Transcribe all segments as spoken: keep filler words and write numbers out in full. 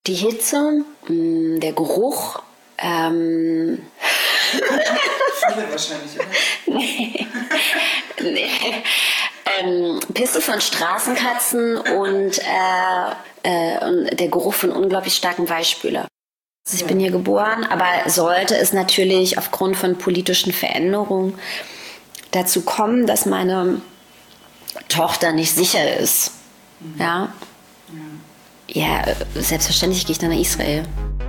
Die Hitze, mh, der Geruch. Ähm Viele wahrscheinlich, oder? nee. nee. Ähm, Pisse von Straßenkatzen und, äh, äh, und der Geruch von unglaublich starken Weichspüler. Also ich ja. bin hier geboren, aber sollte es natürlich aufgrund von politischen Veränderungen dazu kommen, dass meine Tochter nicht sicher ist, mhm. ja? ja, ja, selbstverständlich gehe ich dann nach Israel.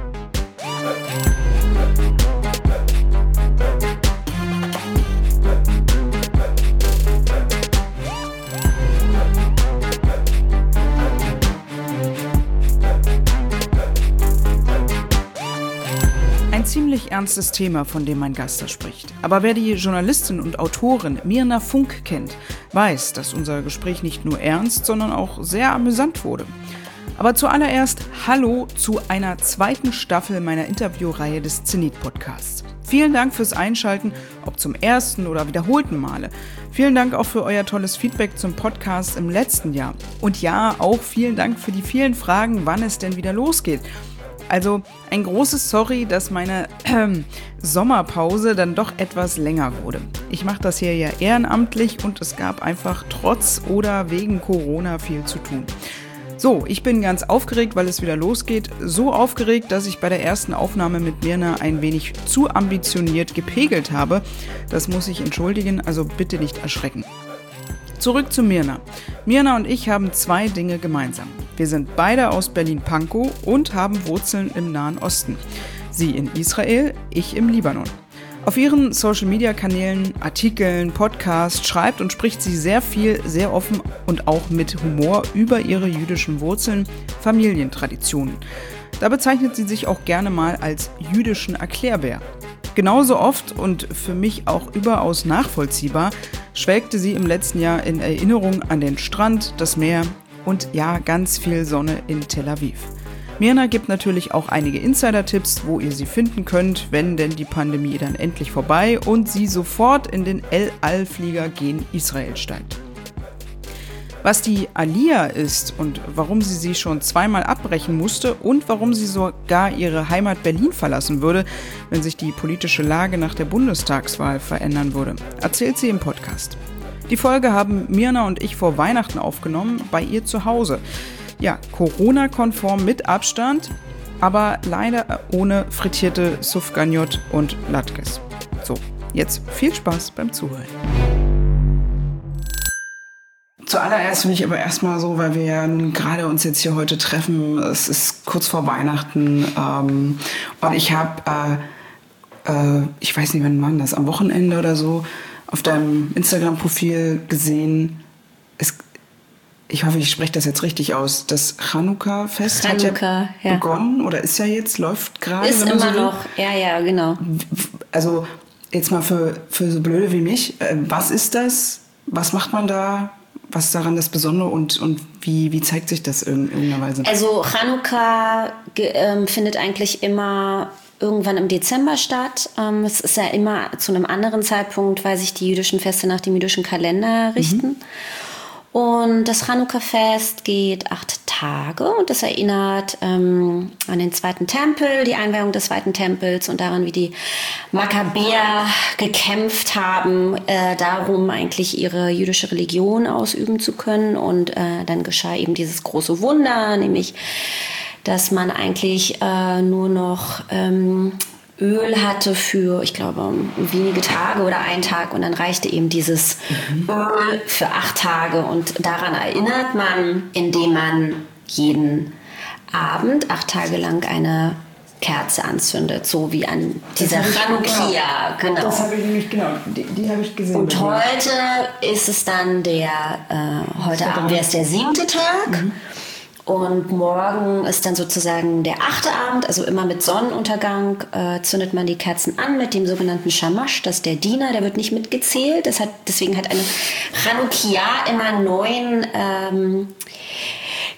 Ziemlich ernstes Thema, von dem mein Gast da spricht. Aber wer die Journalistin und Autorin Mirna Funk kennt, weiß, dass unser Gespräch nicht nur ernst, sondern auch sehr amüsant wurde. Aber zuallererst Hallo zu einer zweiten Staffel meiner Interviewreihe des Zenit-Podcasts. Vielen Dank fürs Einschalten, ob zum ersten oder wiederholten Male. Vielen Dank auch für euer tolles Feedback zum Podcast im letzten Jahr. Und ja, auch vielen Dank für die vielen Fragen, wann es denn wieder losgeht. Also ein großes Sorry, dass meine äh, Sommerpause dann doch etwas länger wurde. Ich mache das hier ja ehrenamtlich und es gab einfach trotz oder wegen Corona viel zu tun. So, ich bin ganz aufgeregt, weil es wieder losgeht. So aufgeregt, dass ich bei der ersten Aufnahme mit Mirna ein wenig zu ambitioniert gepegelt habe. Das muss ich entschuldigen, also bitte nicht erschrecken. Zurück zu Mirna. Mirna und ich haben zwei Dinge gemeinsam. Wir sind beide aus Berlin-Pankow und haben Wurzeln im Nahen Osten. Sie in Israel, ich im Libanon. Auf ihren Social-Media-Kanälen, Artikeln, Podcasts schreibt und spricht sie sehr viel, sehr offen und auch mit Humor über ihre jüdischen Wurzeln, Familientraditionen. Da bezeichnet sie sich auch gerne mal als jüdischen Erklärbär. Genauso oft und für mich auch überaus nachvollziehbar schwelgte sie im letzten Jahr in Erinnerung an den Strand, das Meer und ja, ganz viel Sonne in Tel Aviv. Mirna gibt natürlich auch einige Insider-Tipps, wo ihr sie finden könnt, wenn denn die Pandemie dann endlich vorbei und sie sofort in den El-Al-Flieger gen Israel steigt. Was die Aliyah ist und warum sie sie schon zweimal abbrechen musste und warum sie sogar ihre Heimat Berlin verlassen würde, wenn sich die politische Lage nach der Bundestagswahl verändern würde, erzählt sie im Podcast. Die Folge haben Mirna und ich vor Weihnachten aufgenommen, bei ihr zu Hause. Ja, Corona-konform mit Abstand, aber leider ohne frittierte Sufganiyot und Latkes. So, jetzt viel Spaß beim Zuhören. Zuallererst will ich aber erstmal so, weil wir ja gerade uns jetzt hier heute treffen, es ist kurz vor Weihnachten ähm, und ich habe, äh, äh, ich weiß nicht, wann war das, am Wochenende oder so, auf deinem Instagram-Profil gesehen, es, ich hoffe, ich spreche das jetzt richtig aus, das Chanukka-Fest hat ja, ja begonnen oder ist ja jetzt, läuft gerade. Ist immer so noch, ja, ja, genau. Also jetzt mal für, für so Blöde wie mich, äh, was ist das, was macht man da? Was ist daran das Besondere und, und wie, wie zeigt sich das in irgendeiner Weise? Also Chanukka ge, ähm, findet eigentlich immer irgendwann im Dezember statt. Ähm, es ist ja immer zu einem anderen Zeitpunkt, weil sich die jüdischen Feste nach dem jüdischen Kalender richten. Mhm. Und das Chanukka-Fest geht acht Tage und das erinnert ähm, an den zweiten Tempel, die Einweihung des zweiten Tempels und daran, wie die Makkabäer gekämpft haben, äh, darum eigentlich ihre jüdische Religion ausüben zu können. Und äh, dann geschah eben dieses große Wunder, nämlich, dass man eigentlich äh, nur noch ähm, Öl hatte für, ich glaube, wenige Tage oder einen Tag und dann reichte eben dieses mhm. Öl für acht Tage und daran erinnert man, indem man jeden Abend acht Tage lang eine Kerze anzündet, so wie an dieser Chanukka. Genau. Das habe ich nämlich, genau, die, die habe ich gesehen. Und heute ist es dann der, äh, heute Abend wäre es der siebte Tag. Mhm. Und morgen ist dann sozusagen der achte Abend, also immer mit Sonnenuntergang äh, zündet man die Kerzen an mit dem sogenannten Shamash, das ist der Diener, der wird nicht mitgezählt. Das hat, deswegen hat eine Chanukka immer neun ähm,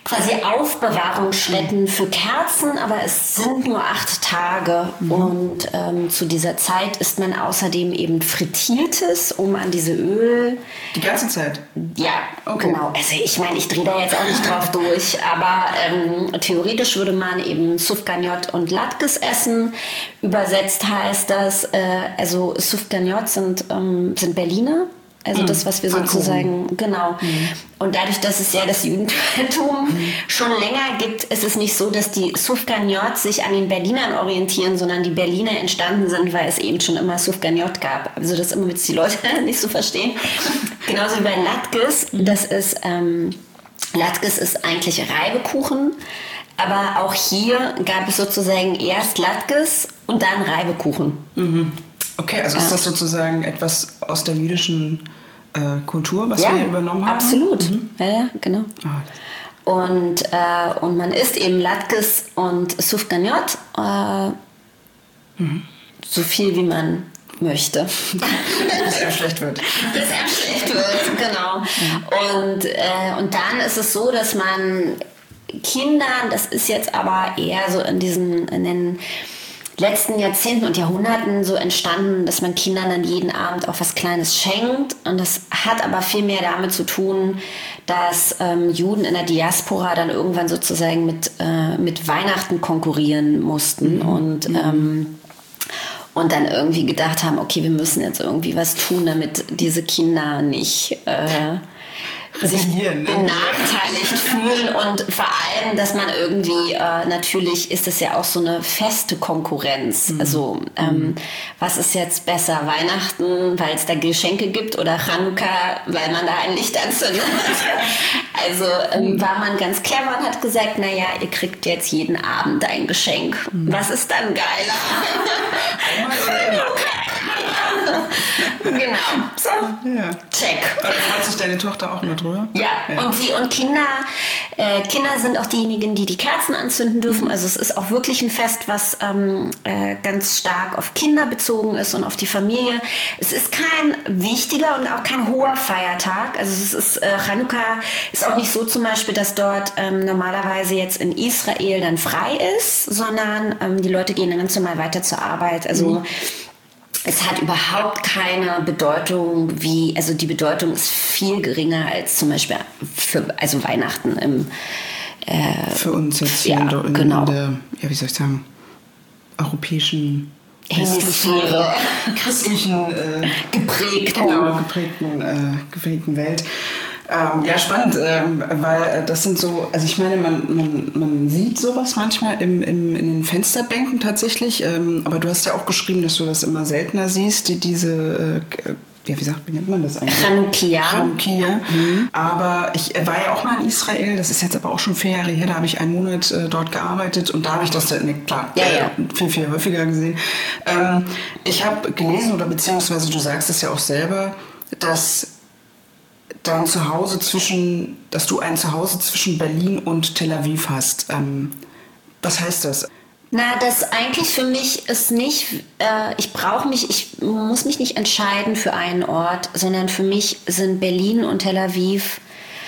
quasi Aufbewahrungsstätten für Kerzen, aber es sind nur acht Tage. Mhm. Und ähm, zu dieser Zeit isst man außerdem eben Frittiertes, um an diese Öl... Die ganze Zeit? Ja, okay. Genau. Also ich meine, ich drehe da jetzt auch nicht drauf durch, aber ähm, theoretisch würde man eben Sufganiyot und Latkes essen. Übersetzt heißt das, äh, also Sufganiyot sind, ähm, sind Berliner. Also das, was wir sozusagen, genau. Mhm. Und dadurch, dass es ja das Judentum mhm. schon länger gibt, ist es nicht so, dass die Sufganiyot sich an den Berlinern orientieren, sondern die Berliner entstanden sind, weil es eben schon immer Sufganiyot gab. Also das immer jetzt die Leute nicht so verstehen. Genauso wie bei Latkes. Das ist, ähm, Latkes ist eigentlich Reibekuchen. Aber auch hier gab es sozusagen erst Latkes und dann Reibekuchen. Mhm. Okay, also ja. Ist das sozusagen etwas aus der jüdischen äh, Kultur, was ja, wir übernommen haben? Absolut. Mhm. Ja, ja, genau. Oh. Und, äh, und man isst eben Latkes und Sufganiyot äh, mhm. so viel, wie man möchte. Bis er schlecht wird. Bis er schlecht wird, genau. Mhm. Und, äh, und dann ist es so, dass man Kindern, das ist jetzt aber eher so in diesen, in den letzten Jahrzehnten und Jahrhunderten so entstanden, dass man Kindern dann jeden Abend auch was Kleines schenkt. Und das hat aber viel mehr damit zu tun, dass ähm, Juden in der Diaspora dann irgendwann sozusagen mit, äh, mit Weihnachten konkurrieren mussten. Mhm. Und, ähm, und dann irgendwie gedacht haben, okay, wir müssen jetzt irgendwie was tun, damit diese Kinder nicht... Äh, sich benachteiligt fühlen und vor allem, dass man irgendwie, äh, natürlich ist es ja auch so eine feste Konkurrenz. Mhm. Also ähm, was ist jetzt besser, Weihnachten, weil es da Geschenke gibt oder Chanukka, weil man da ein Licht anzündet? Also ähm, war man ganz clever und hat gesagt, naja, ihr kriegt jetzt jeden Abend ein Geschenk. Mhm. Was ist dann geiler? Genau. So. Ja. Check. Da freut sich deine Tochter auch nur drüber? Ja, ja. Und, die, und Kinder, äh, Kinder sind auch diejenigen, die die Kerzen anzünden dürfen. Mhm. Also es ist auch wirklich ein Fest, was ähm, äh, ganz stark auf Kinder bezogen ist und auf die Familie. Es ist kein wichtiger und auch kein hoher Feiertag. Also es ist, äh, Chanukka ist auch nicht so zum Beispiel, dass dort ähm, normalerweise jetzt in Israel dann frei ist, sondern ähm, die Leute gehen dann ganz normal weiter zur Arbeit. Also mhm. Es hat überhaupt keine Bedeutung, wie, also die Bedeutung ist viel geringer als zum Beispiel für, also Weihnachten im äh, für uns jetzt hier ja, in, in, genau. in der, ja, wie soll ich sagen, europäischen Hemisphäre, christlichen äh, geprägten, genau, geprägten, äh, geprägten Welt. Ähm, ja, spannend, ähm, weil das sind so, also ich meine, man, man, man sieht sowas manchmal im, im, in den Fensterbänken tatsächlich, ähm, aber du hast ja auch geschrieben, dass du das immer seltener siehst, die, diese, äh, ja, wie sagt, wie nennt man das eigentlich? Chanukkia. Chanukkia. Mhm. Aber ich war ja auch mal in Israel, das ist jetzt aber auch schon vier Jahre her, da habe ich einen Monat äh, dort gearbeitet und da habe ich das dann, ne, klar, ja, ja. Äh, viel, viel häufiger gesehen. Ähm, ich habe gelesen, oder beziehungsweise du sagst es ja auch selber, dass dein Zuhause zwischen, dass du ein Zuhause zwischen Berlin und Tel Aviv hast. Ähm, was heißt das? Na, das eigentlich für mich ist nicht, äh, ich brauche mich, ich muss mich nicht entscheiden für einen Ort, sondern für mich sind Berlin und Tel Aviv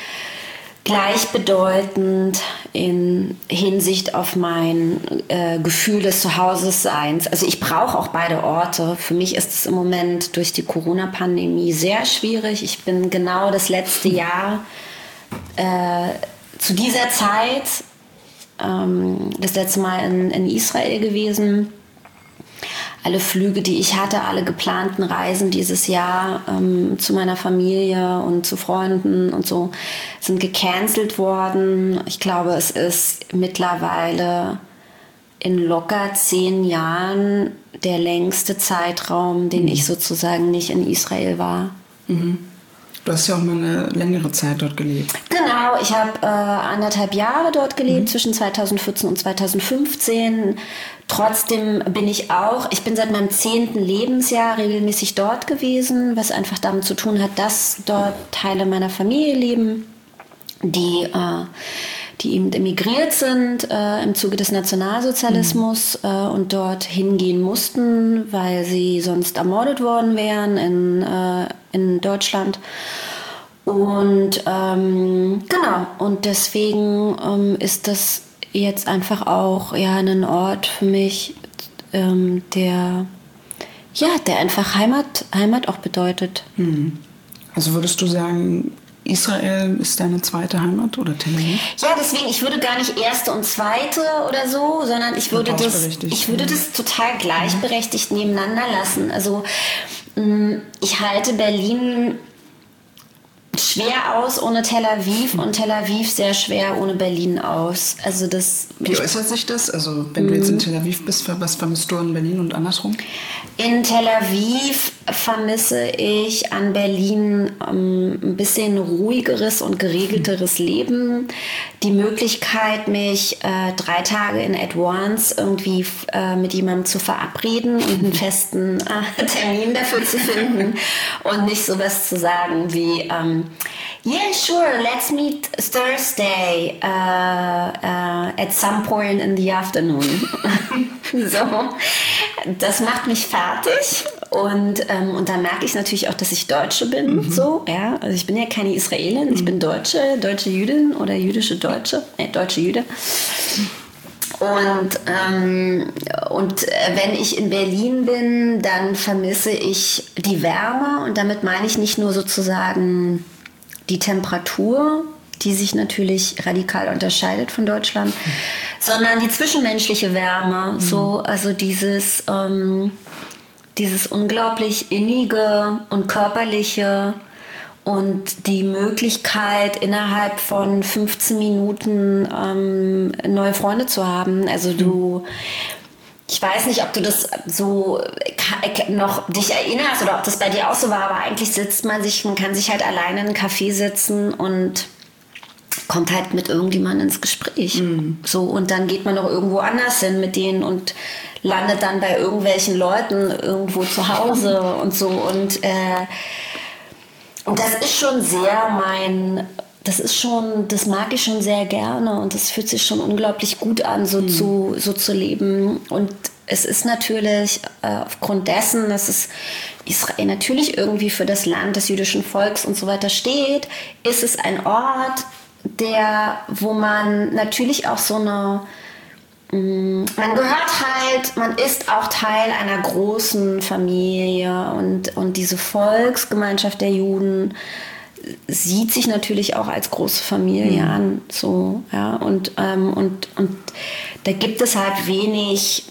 gleichbedeutend in Hinsicht auf mein äh, Gefühl des Zuhause-Seins. Also ich brauche auch beide Orte. Für mich ist es im Moment durch die Corona-Pandemie sehr schwierig. Ich bin genau das letzte Jahr äh, zu dieser Zeit ähm, das letzte Mal in, in Israel gewesen. Alle Flüge, die ich hatte, alle geplanten Reisen dieses Jahr ähm, zu meiner Familie und zu Freunden und so, sind gecancelt worden. Ich glaube, es ist mittlerweile in locker zehn Jahren der längste Zeitraum, den ich sozusagen nicht in Israel war. Mhm. Du hast ja auch mal eine längere Zeit dort gelebt. Genau, ich habe äh, anderthalb Jahre dort gelebt, mhm. zwischen zweitausendvierzehn und zweitausendfünfzehn. Trotzdem bin ich auch, ich bin seit meinem zehnten Lebensjahr regelmäßig dort gewesen, was einfach damit zu tun hat, dass dort Teile meiner Familie leben, die, äh, die eben emigriert sind äh, im Zuge des Nationalsozialismus mhm. äh, und dort hingehen mussten, weil sie sonst ermordet worden wären in, äh, in Deutschland. Und ähm, genau, und deswegen ähm, ist das jetzt einfach auch ja ein Ort für mich, ähm, der ja, der einfach Heimat, Heimat auch bedeutet. Mhm. Also würdest du sagen, Israel ist deine zweite Heimat oder Tel Aviv? Ja, deswegen, ich würde gar nicht erste und zweite oder so, sondern ich würde das, ich würde das total gleichberechtigt nebeneinander lassen. Also ich halte Berlin schwer aus ohne Tel Aviv und Tel Aviv sehr schwer ohne Berlin aus. Also das. Wie äußert sich das? Also wenn du jetzt in Tel Aviv bist, was vermisst du an Berlin und andersrum? In Tel Aviv vermisse ich an Berlin ähm, ein bisschen ruhigeres und geregelteres Leben. Die Möglichkeit, mich äh, drei Tage in advance irgendwie äh, mit jemandem zu verabreden und einen festen äh, Termin dafür zu finden und nicht sowas zu sagen wie ähm, yeah, sure, let's meet Thursday uh, uh, at some point in the afternoon. So, das macht mich fertig und, ähm, und da merke ich natürlich auch, dass ich Deutsche bin. Mhm. So, ja, also ich bin ja keine Israelin, mhm. ich bin Deutsche, deutsche Jüdin oder jüdische Deutsche, äh, deutsche Jüde. Und, ähm, und wenn ich in Berlin bin, dann vermisse ich die Wärme und damit meine ich nicht nur sozusagen die Temperatur, die sich natürlich radikal unterscheidet von Deutschland, mhm. sondern die zwischenmenschliche Wärme, mhm. so, also dieses, ähm, dieses unglaublich innige und körperliche und die Möglichkeit, innerhalb von fünfzehn Minuten ähm, neue Freunde zu haben. Also du, ich weiß nicht, ob du das so noch dich erinnerst oder ob das bei dir auch so war, aber eigentlich sitzt man sich, man kann sich halt alleine in einen Café sitzen und kommt halt mit irgendjemandem ins Gespräch. Mhm. So, und dann geht man noch irgendwo anders hin mit denen und landet dann bei irgendwelchen Leuten irgendwo zu Hause und so. Und, äh, und das ist schon sehr mein, das ist schon, das mag ich schon sehr gerne und das fühlt sich schon unglaublich gut an, so, mhm. zu, so zu leben. Und es ist natürlich äh, aufgrund dessen, dass es Israel natürlich irgendwie für das Land des jüdischen Volks und so weiter steht, ist es ein Ort, der, wo man natürlich auch so eine, mh, man gehört halt, man ist auch Teil einer großen Familie und, und diese Volksgemeinschaft der Juden sieht sich natürlich auch als große Familie mhm. an, so, ja, und, ähm, und, und da gibt es halt wenig,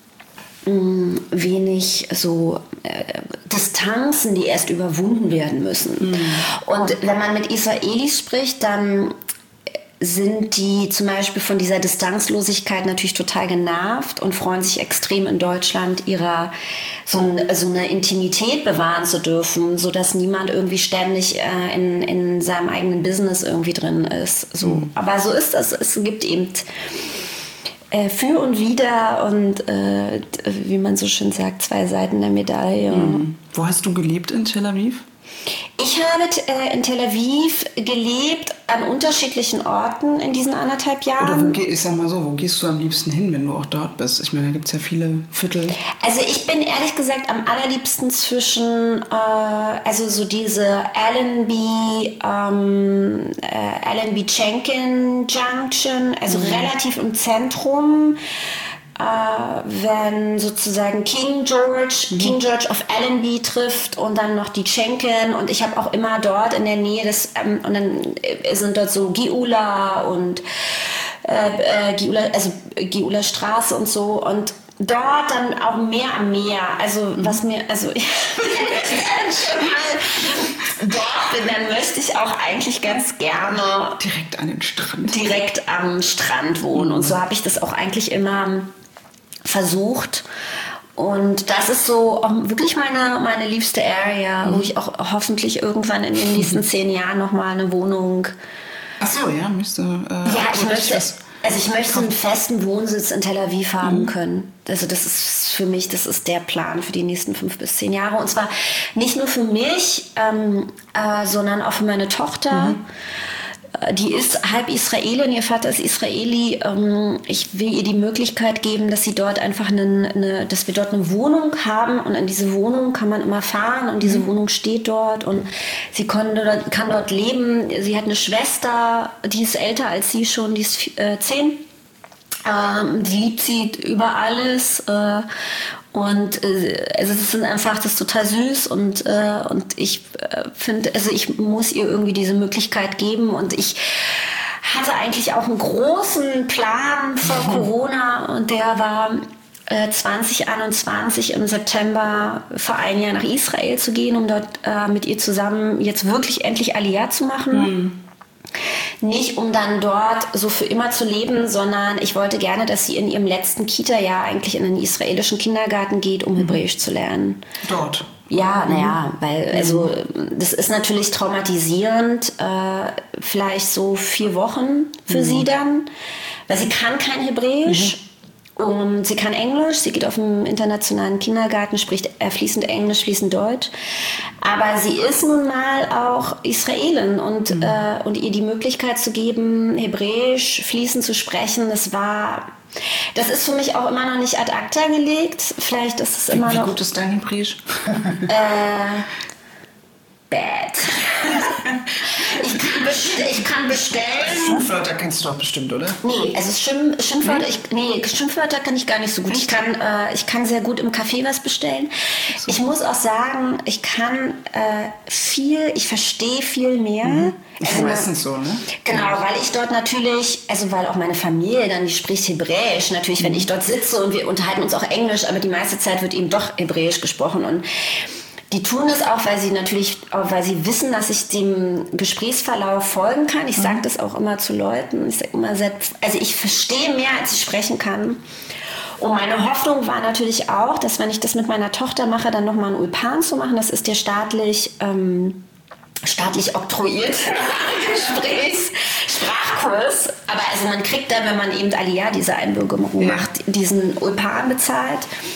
mh, wenig so äh, Distanzen, die erst überwunden werden müssen. Mhm. Und wenn man mit Israelis spricht, dann sind die zum Beispiel von dieser Distanzlosigkeit natürlich total genervt und freuen sich extrem in Deutschland ihrer so, ein, so eine Intimität bewahren zu dürfen, sodass niemand irgendwie ständig äh, in, in seinem eigenen Business irgendwie drin ist. So. Mhm. Aber so ist das. Es gibt eben äh, für und wider und äh, wie man so schön sagt, zwei Seiten der Medaille. Mhm. Wo hast du gelebt in Tel Aviv? Ich habe äh, in Tel Aviv gelebt, an unterschiedlichen Orten in diesen anderthalb Jahren. Oder wo, ich sag mal so, wo gehst du am liebsten hin, wenn du auch dort bist? Ich meine, da gibt es ja viele Viertel. Also ich bin ehrlich gesagt am allerliebsten zwischen, äh, also so diese Allenby, ähm, äh, Allenby-Schenken Junction, also mhm. relativ im Zentrum. Uh, wenn sozusagen King George, mhm. King George of Allenby trifft und dann noch die Schenken und ich habe auch immer dort in der Nähe des, ähm, und dann sind dort so Geula und äh, äh, Geula, also Geula Straße und so und dort dann auch mehr am Meer, also mhm. was mir, also ich schon mal dort bin, dann möchte ich auch eigentlich ganz gerne direkt an den Strand, direkt am Strand wohnen mhm. und so habe ich das auch eigentlich immer versucht und das ist so auch wirklich meine, meine liebste Area, mhm. wo ich auch hoffentlich irgendwann in den nächsten zehn Jahren nochmal eine Wohnung. Ach so, ja, müsste. Äh, ja, ich möchte, also ich möchte einen festen Wohnsitz in Tel Aviv haben mhm. können. Also das ist für mich, das ist der Plan für die nächsten fünf bis zehn Jahre und zwar nicht nur für mich, ähm, äh, sondern auch für meine Tochter. Mhm. die ist halb Israelin, ihr Vater ist Israeli. Ähm, ich will ihr die Möglichkeit geben, dass sie dort einfach eine, eine, dass wir dort eine Wohnung haben und in diese Wohnung kann man immer fahren und diese Wohnung steht dort und sie konnte, kann dort leben. Sie hat eine Schwester, die ist älter als sie schon, die ist äh, zehn. Ähm, die liebt sie über alles äh, und äh, also es ist einfach, das ist total süß und, äh, und ich äh, finde, also ich muss ihr irgendwie diese Möglichkeit geben und ich hatte eigentlich auch einen großen Plan vor mhm. Corona und der war äh, zwanzig einundzwanzig im September für ein Jahr nach Israel zu gehen, um dort äh, mit ihr zusammen jetzt wirklich endlich Aliyah zu machen. Mhm. Nicht, um dann dort so für immer zu leben, sondern ich wollte gerne, dass sie in ihrem letzten Kita-Jahr eigentlich in den israelischen Kindergarten geht, um Hebräisch zu lernen. Dort? Ja, naja, weil also das ist natürlich traumatisierend, äh, vielleicht so vier Wochen für mhm. sie dann, weil sie kann kein Hebräisch. Mhm. Und sie kann Englisch, sie geht auf einen internationalen Kindergarten, spricht fließend Englisch, fließend Deutsch. Aber sie ist nun mal auch Israelin und, mhm. äh, und ihr die Möglichkeit zu geben, Hebräisch fließend zu sprechen, das war, das ist für mich auch immer noch nicht ad acta gelegt. Vielleicht ist es immer Wie noch... Wie gut ist dein Hebräisch? äh, bad. ich, kann bestell, ich kann bestellen. Schimpfwörter kennst du doch bestimmt, oder? Nee, also Schimpf, Schimpfwörter, ich, nee, Schimpfwörter kann ich gar nicht so gut. Ich kann, äh, ich kann sehr gut im Café was bestellen. So. Ich muss auch sagen, ich kann äh, viel, ich verstehe viel mehr. Mhm. Ist also, meistens so, ne? Genau, weil ich dort natürlich, also weil auch meine Familie dann, die spricht Hebräisch. Natürlich, mhm. wenn ich dort sitze und wir unterhalten uns auch Englisch, aber die meiste Zeit wird eben doch Hebräisch gesprochen und die tun es auch, weil sie natürlich, auch weil sie wissen, dass ich dem Gesprächsverlauf folgen kann. Ich sage das auch immer zu Leuten. Ich sage immer, also ich verstehe mehr, als ich sprechen kann. Und meine Hoffnung war natürlich auch, dass wenn ich das mit meiner Tochter mache, dann nochmal einen Ulpan zu machen. Das ist ja staatlich, ähm, staatlich oktroyiert. Gesprächs, Sprachkurs. Aber also man kriegt dann, wenn man eben Aliyah, diese Einbürgerung ja. macht, diesen Ulpan bezahlt.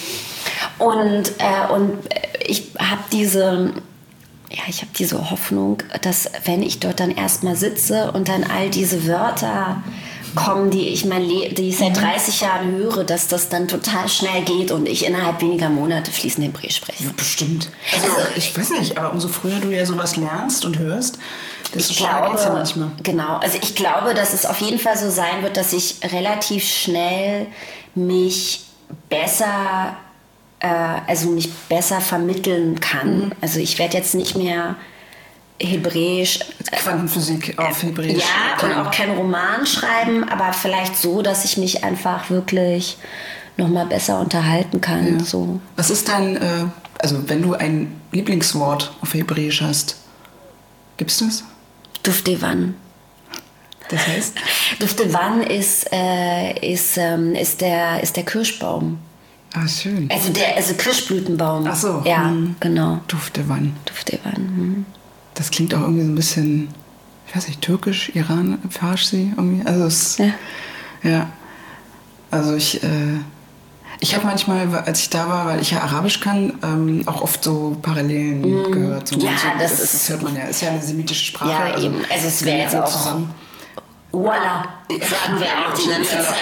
Und, äh, und ich habe diese, ja, ich habe diese Hoffnung, dass wenn ich dort dann erstmal sitze und dann all diese Wörter kommen, die ich, mein Le- die ich seit dreißig Jahren höre, dass das dann total schnell geht und ich innerhalb weniger Monate fließend Hebräisch spreche. Ja, bestimmt. Also, also ich weiß nicht, aber umso früher du ja sowas lernst und hörst, desto schneller geht's ja manchmal. Genau, also ich glaube, dass es auf jeden Fall so sein wird, dass ich relativ schnell mich besser also mich besser vermitteln kann. Mhm. Also ich werde jetzt nicht mehr Hebräisch... Quantenphysik auf Hebräisch. Ja, und auch keinen Roman schreiben, aber vielleicht so, dass ich mich einfach wirklich noch mal besser unterhalten kann. Ja. So. Was ist dein, äh, also wenn du ein Lieblingswort auf Hebräisch hast, gibt's das? Duftevan. Das heißt? Duftevan ist, äh, ist, ähm, ist, der, ist der Kirschbaum. Ah, schön. Also der also Kirschblütenbaum. Ach so. Ja, hm. genau. Duftevan. Duftevan. Hm. Das klingt auch irgendwie so ein bisschen, ich weiß nicht, türkisch, Iran, Farsi irgendwie. Also es, ja. ja. Also ich, äh, ich habe manchmal, als ich da war, weil ich ja Arabisch kann, ähm, auch oft so Parallelen mm. gehört. So ja, so. Das, das, ist, das hört man ja. Ist ja eine semitische Sprache. Ja, also, eben. Also es wäre jetzt auch zusammen. Voila, sagen wir auch die ganze Zeit.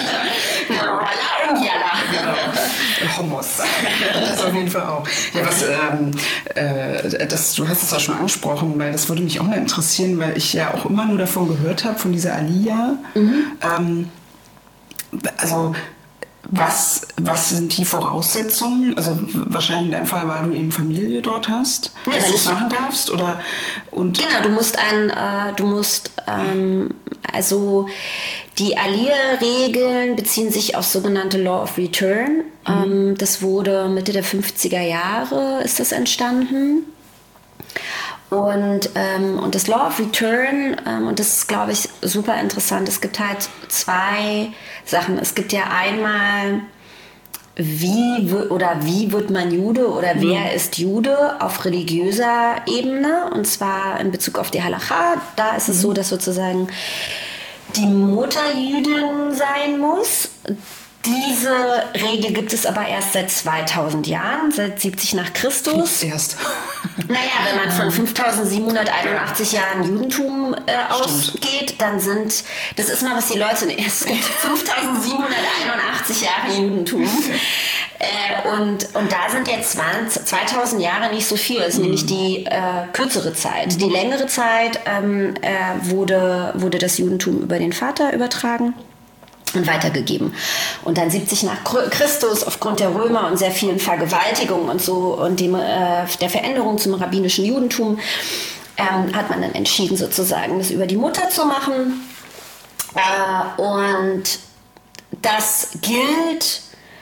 Voila und Jalla. Genau. Hummus. Das auf jeden Fall auch. Ja, was, ähm, äh, das, du hast es auch schon angesprochen, weil das würde mich auch mal interessieren, weil ich ja auch immer nur davon gehört habe, von dieser Aliyah. Mhm. Ähm, also Was, was sind die Voraussetzungen? Also wahrscheinlich in deinem Fall, weil du eben Familie dort hast, ja, dass du es machen darfst? Oder, und genau, du musst ein, äh, du musst, ähm, also die Aliyah-Regeln beziehen sich auf sogenannte Law of Return. Mhm. Ähm, das wurde Mitte der fünfziger Jahre ist das entstanden. Und, ähm, und das Law of Return, ähm, und das ist, glaube ich, super interessant. Es gibt halt zwei Sachen. Es gibt ja einmal, wie oder wie wird man Jude oder wer mhm. ist Jude auf religiöser Ebene, und zwar in Bezug auf die Halacha. Da ist es mhm. so, dass sozusagen die Mutter Jüdin sein muss. Diese Regel gibt es aber erst seit zweitausend Jahren, seit siebzig nach Christus. Erst. Naja, wenn man von fünftausendsiebenhunderteinundachtzig Jahren Judentum äh, ausgeht, dann sind, das ist mal, was die Leute, es gibt fünftausendsiebenhunderteinundachtzig Jahre Judentum. Äh, und, und da sind jetzt zwanzig, zweitausend Jahre nicht so viel. Das ist mhm. nämlich die äh, kürzere Zeit. Die längere Zeit ähm, äh, wurde, wurde das Judentum über den Vater übertragen und weitergegeben. Und dann siebzig nach Christus, aufgrund der Römer und sehr vielen Vergewaltigungen und so und dem, äh, der Veränderung zum rabbinischen Judentum, ähm, hat man dann entschieden, sozusagen das über die Mutter zu machen. Äh, und das gilt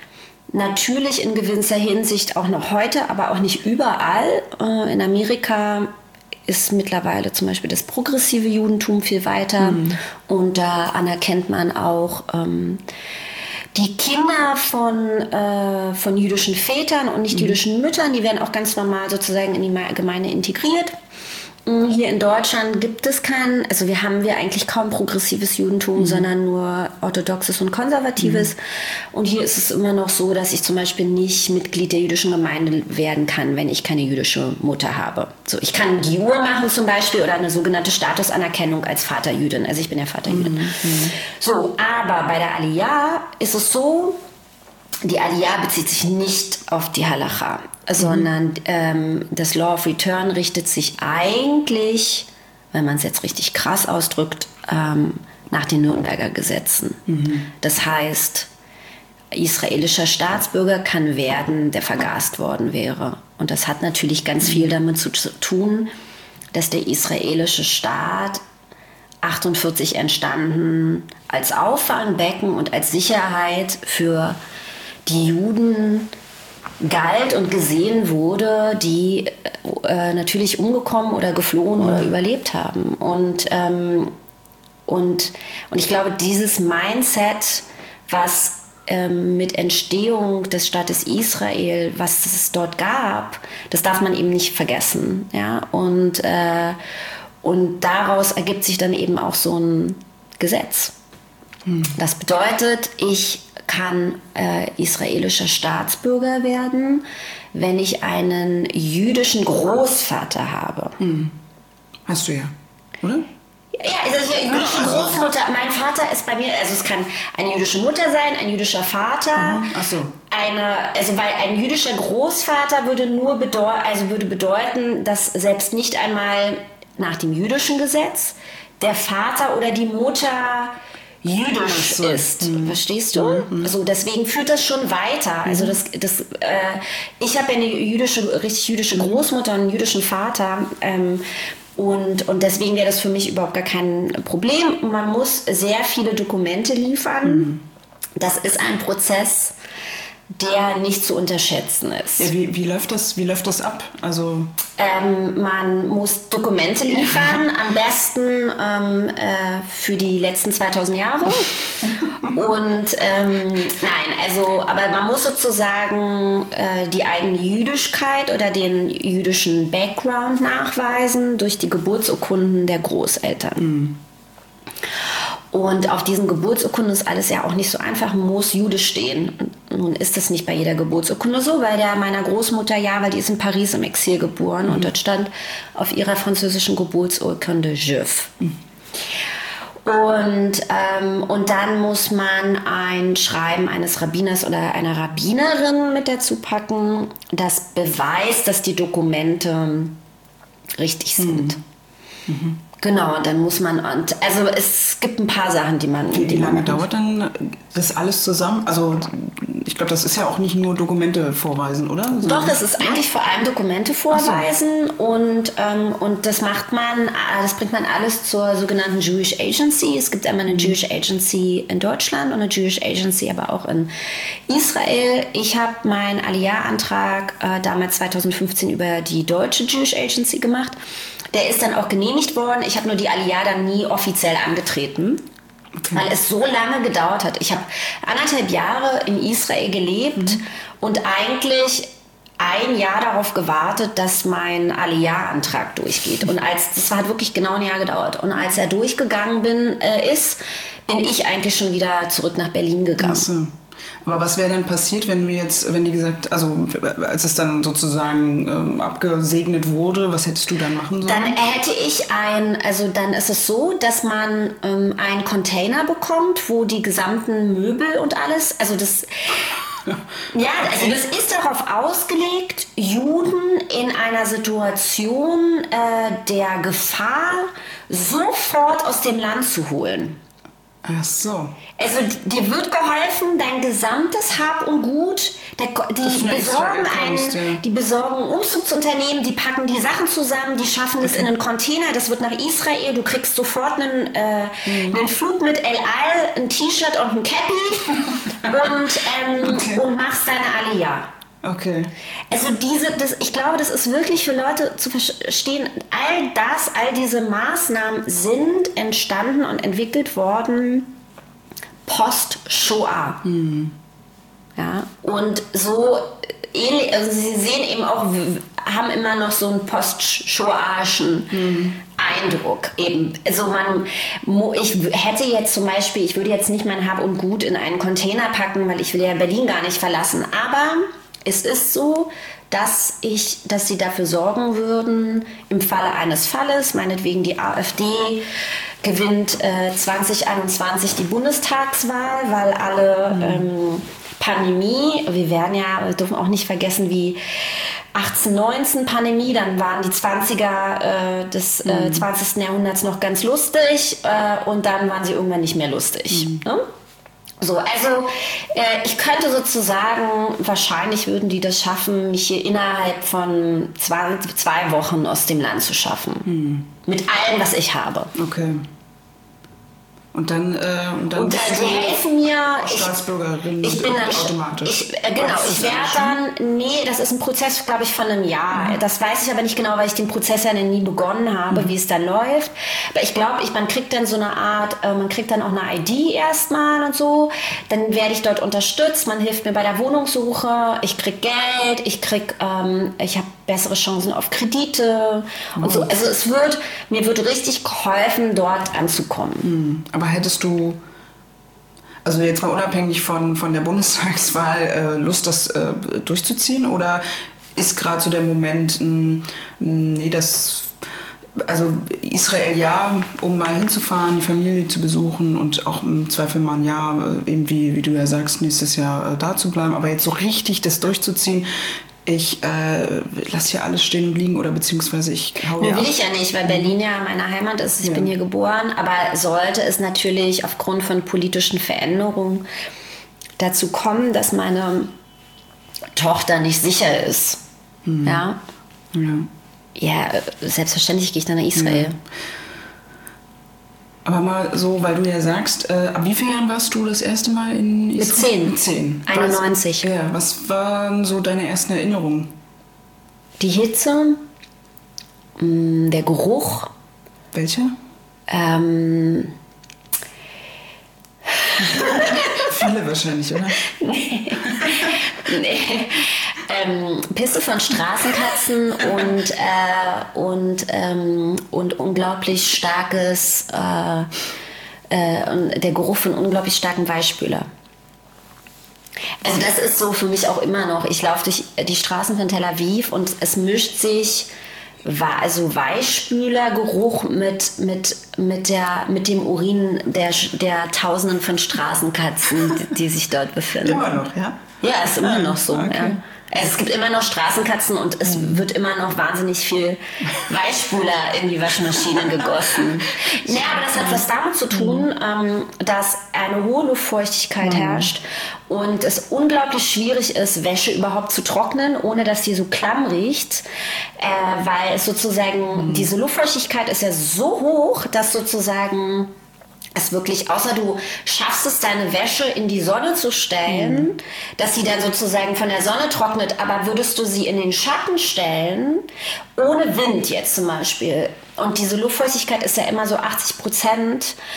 natürlich in gewisser Hinsicht auch noch heute, aber auch nicht überall. Äh, in Amerika ist mittlerweile zum Beispiel das progressive Judentum viel weiter. Mhm. Und da anerkennt man auch ähm, die Kinder von, äh, von jüdischen Vätern und nicht mhm. jüdischen Müttern. Die werden auch ganz normal sozusagen in die Gemeinde integriert. Hier in Deutschland gibt es kein, also wir haben wir eigentlich kaum progressives Judentum, mhm. sondern nur orthodoxes und konservatives. Mhm. Und hier ist es immer noch so, dass ich zum Beispiel nicht Mitglied der jüdischen Gemeinde werden kann, wenn ich keine jüdische Mutter habe. So, ich kann Giur machen zum Beispiel oder eine sogenannte Statusanerkennung als Vaterjüdin. Also ich bin ja Vaterjüdin. Mhm. So, aber bei der Aliyah ist es so, die Aliyah bezieht sich nicht auf die Halacha, mhm. sondern ähm, das Law of Return richtet sich eigentlich, wenn man es jetzt richtig krass ausdrückt, ähm, nach den Nürnberger Gesetzen. Mhm. Das heißt, israelischer Staatsbürger kann werden, der vergast worden wäre. Und das hat natürlich ganz viel damit zu tun, dass der israelische Staat achtundvierzig entstanden als Auffangbecken und als Sicherheit für die Juden galt und gesehen wurde, die äh, natürlich umgekommen oder geflohen mhm. oder überlebt haben. Und, ähm, und, und ich glaube, dieses Mindset, was ähm, mit Entstehung des Staates Israel, was es dort gab, das darf man eben nicht vergessen. Ja? Und, äh, und daraus ergibt sich dann eben auch so ein Gesetz. Mhm. Das bedeutet, ich kann äh, israelischer Staatsbürger werden, wenn ich einen jüdischen Großvater habe. Hm. Hast du ja, oder? Ja, also eine jüdische Großmutter. Mein Vater ist bei mir, also es kann eine jüdische Mutter sein, ein jüdischer Vater. Mhm. Ach so. Eine, also weil ein jüdischer Großvater würde nur bedeuten, also würde bedeuten, dass selbst nicht einmal nach dem jüdischen Gesetz der Vater oder die Mutter jüdisch so. ist, mhm. verstehst du? Mhm. Also deswegen führt das schon weiter. Also das, das, äh, ich habe ja eine jüdische, richtig jüdische Großmutter und einen jüdischen Vater ähm, und, und deswegen wäre das für mich überhaupt gar kein Problem. Man muss sehr viele Dokumente liefern. Mhm. Das ist ein Prozess, der nicht zu unterschätzen ist. Ja, wie, wie, läuft das, wie läuft das ab? Also ähm, man muss Dokumente liefern, am besten ähm, äh, für die letzten zweitausend Jahre. Und ähm, nein, also, aber man muss sozusagen äh, die eigene Jüdischkeit oder den jüdischen Background nachweisen durch die Geburtsurkunden der Großeltern. Mhm. Und auf diesen Geburtsurkunden ist alles ja auch nicht so einfach, muss jüdisch stehen. Nun ist das nicht bei jeder Geburtsurkunde so, bei der meiner Großmutter ja, weil die ist in Paris im Exil geboren mhm. und dort stand auf ihrer französischen Geburtsurkunde Juif. Mhm. Und, ähm, und dann muss man ein Schreiben eines Rabbiners oder einer Rabbinerin mit dazu packen, das beweist, dass die Dokumente richtig sind. Mhm. Mhm. Genau, und dann muss man, und also es gibt ein paar Sachen, die man... Wie, wie lange dauert dann das alles zusammen? Also ich glaube, das ist ja auch nicht nur Dokumente vorweisen, oder? So. Doch, das ist eigentlich vor allem Dokumente vorweisen so. und, ähm, und das macht man, das bringt man alles zur sogenannten Jewish Agency. Es gibt einmal eine Jewish Agency in Deutschland und eine Jewish Agency aber auch in Israel. Ich habe meinen Aliyah-Antrag äh, damals zweitausendfünfzehn über die deutsche Jewish Agency gemacht. Der ist dann auch genehmigt worden. Ich habe nur die Aliyah dann nie offiziell angetreten, okay. weil es so lange gedauert hat. Ich habe anderthalb Jahre in Israel gelebt mhm. und eigentlich ein Jahr darauf gewartet, dass mein Aliyah-Antrag durchgeht. Und als das hat wirklich genau ein Jahr gedauert. Und als er durchgegangen bin, äh, ist, bin ich eigentlich schon wieder zurück nach Berlin gegangen. So. Aber was wäre denn passiert, wenn wir jetzt, wenn die gesagt, also als es dann sozusagen ähm, abgesegnet wurde, was hättest du dann machen sollen? Dann hätte ich ein, also dann ist es so, dass man ähm, einen Container bekommt, wo die gesamten Möbel und alles, also das, ja, also das ist darauf ausgelegt, Juden in einer Situation äh, der Gefahr sofort aus dem Land zu holen. Ach so. Also dir wird geholfen, dein gesamtes Hab und Gut, der, die, besorgen ein, die besorgen Umzugsunternehmen, die packen die Sachen zusammen, die schaffen es in einen Container, das wird nach Israel, du kriegst sofort einen, äh, mhm. einen Flug mit El Al, ein T-Shirt und ein Cappy und, ähm, okay. und machst deine Aliyah. Okay. Also diese, das, ich glaube, das ist wirklich für Leute zu verstehen, all das, all diese Maßnahmen sind entstanden und entwickelt worden post-Shoah. Mhm. Ja, und so ähnlich, also sie sehen eben auch, haben immer noch so einen post-Shoahischen mhm. Eindruck. Eben. Also man, ich hätte jetzt zum Beispiel, ich würde jetzt nicht mein Hab und Gut in einen Container packen, weil ich will ja Berlin gar nicht verlassen, aber es ist so, dass ich, dass sie dafür sorgen würden, im Falle eines Falles, meinetwegen die AfD gewinnt äh, zwanzig einundzwanzig die Bundestagswahl, weil alle mhm. ähm, Pandemie, wir werden ja, wir dürfen auch nicht vergessen, wie achtzehn neunzehn Pandemie, dann waren die zwanziger äh, des äh, mhm. zwanzigsten Jahrhunderts noch ganz lustig äh, und dann waren sie irgendwann nicht mehr lustig. Mhm. Ne? So, also äh, ich könnte sozusagen, wahrscheinlich würden die das schaffen, mich hier innerhalb von zwei, zwei Wochen aus dem Land zu schaffen. Hm. Mit allem, was ich habe. Okay. Und dann, äh, und dann, und dann die helfen mir. Staatsbürgerin ich, ich bin dann automatisch. Ich, äh, genau, ich werde dann, nee, das ist ein Prozess, glaube ich, von einem Jahr. Mhm. Das weiß ich aber nicht genau, weil ich den Prozess ja nie begonnen habe, mhm. wie es dann läuft. Aber ich glaube, ich, man kriegt dann so eine Art, äh, man kriegt dann auch eine I D erstmal und so. Dann werde ich dort unterstützt, man hilft mir bei der Wohnungssuche, ich krieg Geld, ich krieg, ähm, ich habe bessere Chancen auf Kredite mhm. und so. Also es wird, mir wird richtig geholfen, dort anzukommen. Mhm. Aber hättest du, also jetzt mal unabhängig von, von der Bundestagswahl, äh, Lust, das äh, durchzuziehen? Oder ist gerade so der Moment, mh, nee, das, also Israel ja, um mal hinzufahren, die Familie zu besuchen und auch im Zweifel mal ein Jahr, eben wie, wie du ja sagst, nächstes Jahr äh, da zu bleiben, aber jetzt so richtig das durchzuziehen, ich äh, lasse hier alles stehen und liegen oder beziehungsweise ich hau nee, will ich ja nicht, weil Berlin ja meine Heimat ist. Ich ja. bin hier geboren. Aber sollte es natürlich aufgrund von politischen Veränderungen dazu kommen, dass meine Tochter nicht sicher ist. Mhm. Ja? ja. Ja, selbstverständlich gehe ich dann nach Israel. Ja. Aber mal so, weil du ja sagst, äh, ab wie vielen Jahren warst du das erste Mal in Israel? Mit zehn. Mit zehn. einundneunzig. Was, ja, was waren so deine ersten Erinnerungen? Die Hitze, mh, der Geruch. Welche? Ähm... Viele wahrscheinlich, oder? Nee. nee. Ähm, Pisse von Straßenkatzen und, äh, und, ähm, und unglaublich starkes, äh, äh, der Geruch von unglaublich starken Weichspüler. Also das ist so für mich auch immer noch, ich laufe durch die Straßen von Tel Aviv und es mischt sich also Weichspülergeruch mit, mit, mit, der, mit dem Urin der, der Tausenden von Straßenkatzen, die, die sich dort befinden. Immer noch, ja? Ja, ist immer noch so. Okay. Ja. Es gibt immer noch Straßenkatzen und es wird immer noch wahnsinnig viel Weichspüler in die Waschmaschine gegossen. Ja, aber das hat was damit zu tun, ähm, dass eine hohe Luftfeuchtigkeit herrscht und es unglaublich schwierig ist, Wäsche überhaupt zu trocknen, ohne dass sie so klamm riecht, äh, weil es sozusagen, mhm. diese Luftfeuchtigkeit ist ja so hoch, dass sozusagen es wirklich, außer du schaffst es, deine Wäsche in die Sonne zu stellen, mhm. dass sie dann sozusagen von der Sonne trocknet, aber würdest du sie in den Schatten stellen, ohne Wind jetzt zum Beispiel, und diese Luftfeuchtigkeit ist ja immer so achtzig Prozent,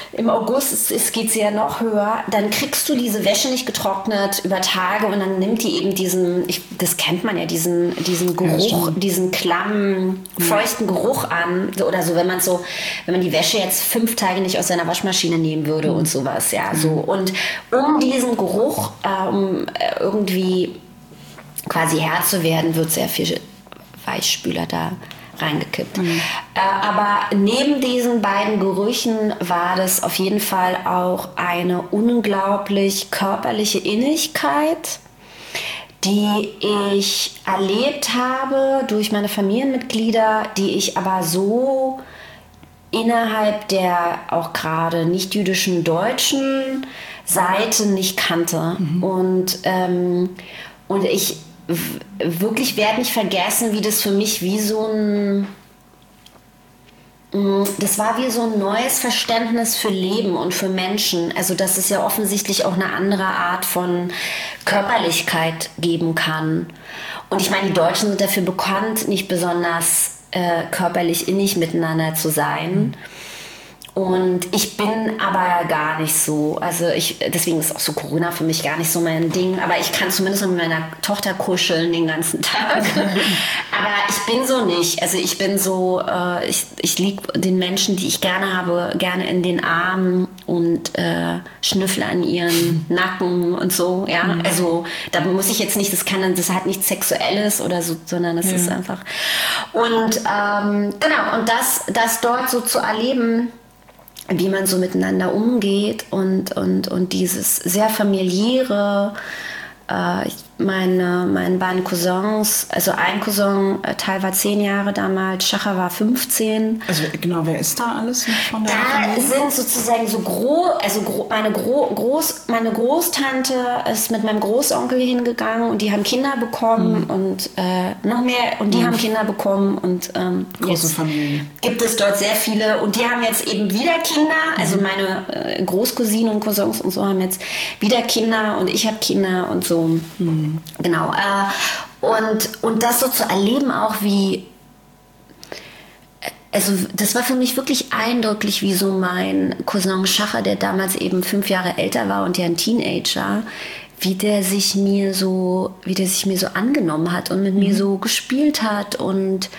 im August es, es geht sie ja noch höher, dann kriegst du diese Wäsche nicht getrocknet über Tage und dann nimmt die eben diesen, ich, das kennt man ja, diesen, diesen Geruch, ja, diesen klammen, feuchten ja. Geruch an. Oder so, wenn man so, wenn man die Wäsche jetzt fünf Tage nicht aus seiner Waschmaschine nehmen würde mhm. und sowas, ja, so. Und um diesen Geruch ähm, irgendwie quasi Herr zu werden, wird sehr viel Weichspüler da reingekippt. Mhm. Äh, aber neben diesen beiden Gerüchen war das auf jeden Fall auch eine unglaublich körperliche Innigkeit, die ich erlebt habe durch meine Familienmitglieder, die ich aber so innerhalb der auch gerade nicht-jüdischen deutschen Seite nicht kannte. Mhm. Und, ähm, und ich wirklich werde nicht vergessen, wie das für mich wie so ein, das war wie so ein neues Verständnis für Leben und für Menschen. Also dass es ja offensichtlich auch eine andere Art von Körperlichkeit geben kann. Und ich meine, die Deutschen sind dafür bekannt, nicht besonders äh, körperlich innig miteinander zu sein. Und ich bin aber gar nicht so, also ich, deswegen ist auch so Corona für mich gar nicht so mein Ding, aber ich kann zumindest mit meiner Tochter kuscheln den ganzen Tag. Aber ich bin so nicht, also ich bin so, äh, ich, ich liege den Menschen, die ich gerne habe, gerne in den Armen und äh, schnüffle an ihren Nacken und so, ja, mhm. also da muss ich jetzt nicht, das kann, das hat nichts Sexuelles oder so, sondern das ja. ist einfach, und ähm, genau, und das, das dort so zu erleben, wie man so miteinander umgeht und, und, und dieses sehr familiäre, äh, ich meine, meine beiden Cousins, also ein Cousin, äh, Tal war zehn Jahre damals, Schacher war fünfzehn. Also genau, wer ist da alles noch von der Da Familie? sind sozusagen so groß, also gro meine, gro Groß, meine Großtante ist mit meinem Großonkel hingegangen und die haben Kinder bekommen mhm. und äh, noch mehr und die mhm. haben Kinder bekommen und ähm, große Familie. Gibt es dort sehr viele und die haben jetzt eben wieder Kinder, also mhm. meine äh, Großcousinen und Cousins und so haben jetzt wieder Kinder und ich habe Kinder und so. Mhm. Genau. Äh, und, und das so zu erleben auch wie, also das war für mich wirklich eindrücklich, wie so mein Cousin Schacher, der damals eben fünf Jahre älter war und ja ein Teenager, wie der sich mir so, wie der sich mir so angenommen hat und mit mhm. mir so gespielt hat und,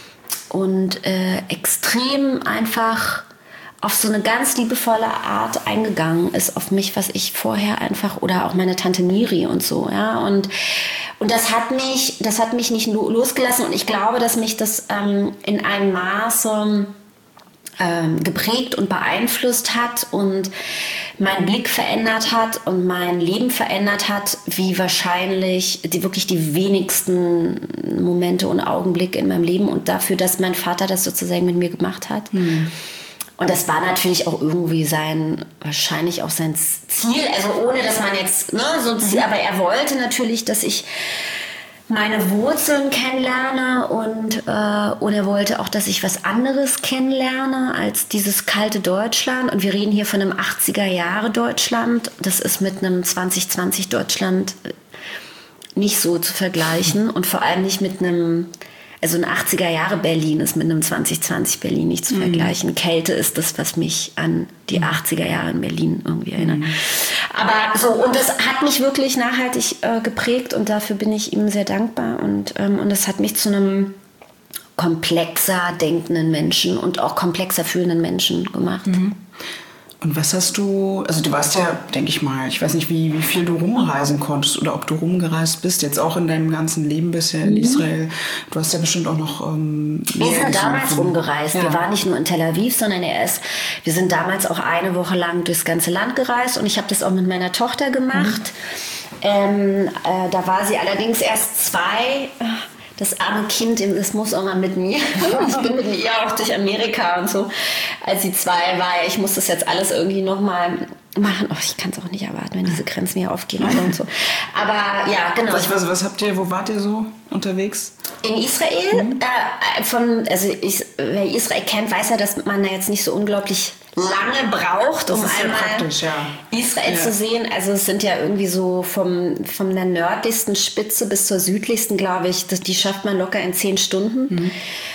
und äh, extrem einfach auf so eine ganz liebevolle Art eingegangen ist auf mich, was ich vorher einfach, oder auch meine Tante Miri und so, ja, und, und das hat mich, das hat mich nicht losgelassen und ich glaube, dass mich das ähm, in einem Maße ähm, geprägt und beeinflusst hat und meinen Blick verändert hat und mein Leben verändert hat, wie wahrscheinlich die, wirklich die wenigsten Momente und Augenblicke in meinem Leben und dafür, dass mein Vater das sozusagen mit mir gemacht hat. Mhm. Und das war natürlich auch irgendwie sein, wahrscheinlich auch sein Ziel, also ohne, dass man jetzt, ne, so Ziel, aber er wollte natürlich, dass ich meine Wurzeln kennenlerne und, äh, und er wollte auch, dass ich was anderes kennenlerne als dieses kalte Deutschland. Und wir reden hier von einem achtziger Jahre Deutschland. Das ist mit einem zwanzig zwanzig Deutschland nicht so zu vergleichen und vor allem nicht mit einem, also ein achtziger Jahre Berlin ist mit einem zwanzig zwanzig Berlin nicht zu vergleichen. Mhm. Kälte ist das, was mich an die achtziger Jahre in Berlin irgendwie erinnert. Mhm. Aber so, und das hat mich wirklich nachhaltig äh, geprägt und dafür bin ich ihm sehr dankbar. Und, ähm, und das hat mich zu einem komplexer denkenden Menschen und auch komplexer fühlenden Menschen gemacht. Mhm. Und was hast du, also du warst ja, denke ich mal, ich weiß nicht, wie, wie viel du rumreisen konntest oder ob du rumgereist bist, jetzt auch in deinem ganzen Leben bisher in mhm. Israel. Du hast ja bestimmt auch noch ähm, Wir sind damals von, rumgereist. Ja. Wir waren nicht nur in Tel Aviv, sondern erst, wir sind damals auch eine Woche lang durchs ganze Land gereist und ich habe das auch mit meiner Tochter gemacht. Mhm. Ähm, äh, da war sie allerdings erst zwei. Das arme Kind, das muss auch mal mit mir. Ich bin mit ihr auch durch Amerika und so. Als sie zwei war, ich muss das jetzt alles irgendwie nochmal machen. Oh, ich kann es auch nicht erwarten, wenn diese Grenzen hier aufgehen und so. Aber ja, genau. Was, was, was habt ihr, wo wart ihr so unterwegs? In Israel? Mhm. Äh, von, also ich, wer Israel kennt, weiß ja, dass man da jetzt nicht so unglaublich lange braucht, um einmal ja. Israel ja. zu sehen. Also es sind ja irgendwie so vom, von der nördlichsten Spitze bis zur südlichsten, glaube ich, das, die schafft man locker in zehn Stunden. Mhm.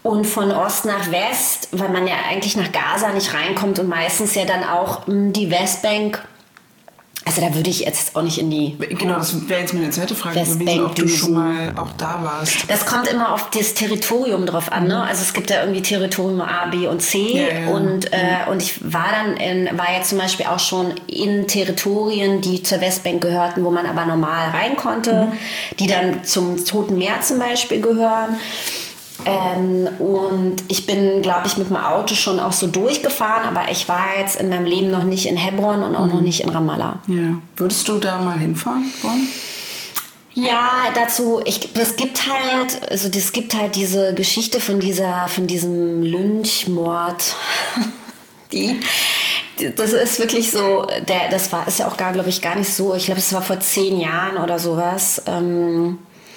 Und von Ost nach West, weil man ja eigentlich nach Gaza nicht reinkommt und meistens ja dann auch mh, die Westbank. Also da würde ich jetzt auch nicht in die... Genau, das wäre jetzt meine zweite Frage Westbank gewesen, ob du düsen. schon mal auch da warst. Das kommt immer auf das Territorium drauf an. Ne? Also es gibt ja irgendwie Territorium A, B und C. Ja, ja. Und, äh, und ich war dann in, war jetzt zum Beispiel auch schon in Territorien, die zur Westbank gehörten, wo man aber normal rein konnte, mhm. die dann zum Toten Meer zum Beispiel gehören. Ähm, und ich bin, glaube ich, mit dem Auto schon auch so durchgefahren, aber ich war jetzt in meinem Leben noch nicht in Hebron und auch mhm. noch nicht in Ramallah. Ja. Würdest du da mal hinfahren wollen? Ja, dazu, ich, es gibt halt, also es gibt halt diese Geschichte von dieser, von diesem Lynchmord, die, das ist wirklich so, der, das war, ist ja auch gar, glaube ich, gar nicht so, ich glaube, es war vor zehn Jahren oder sowas, ähm,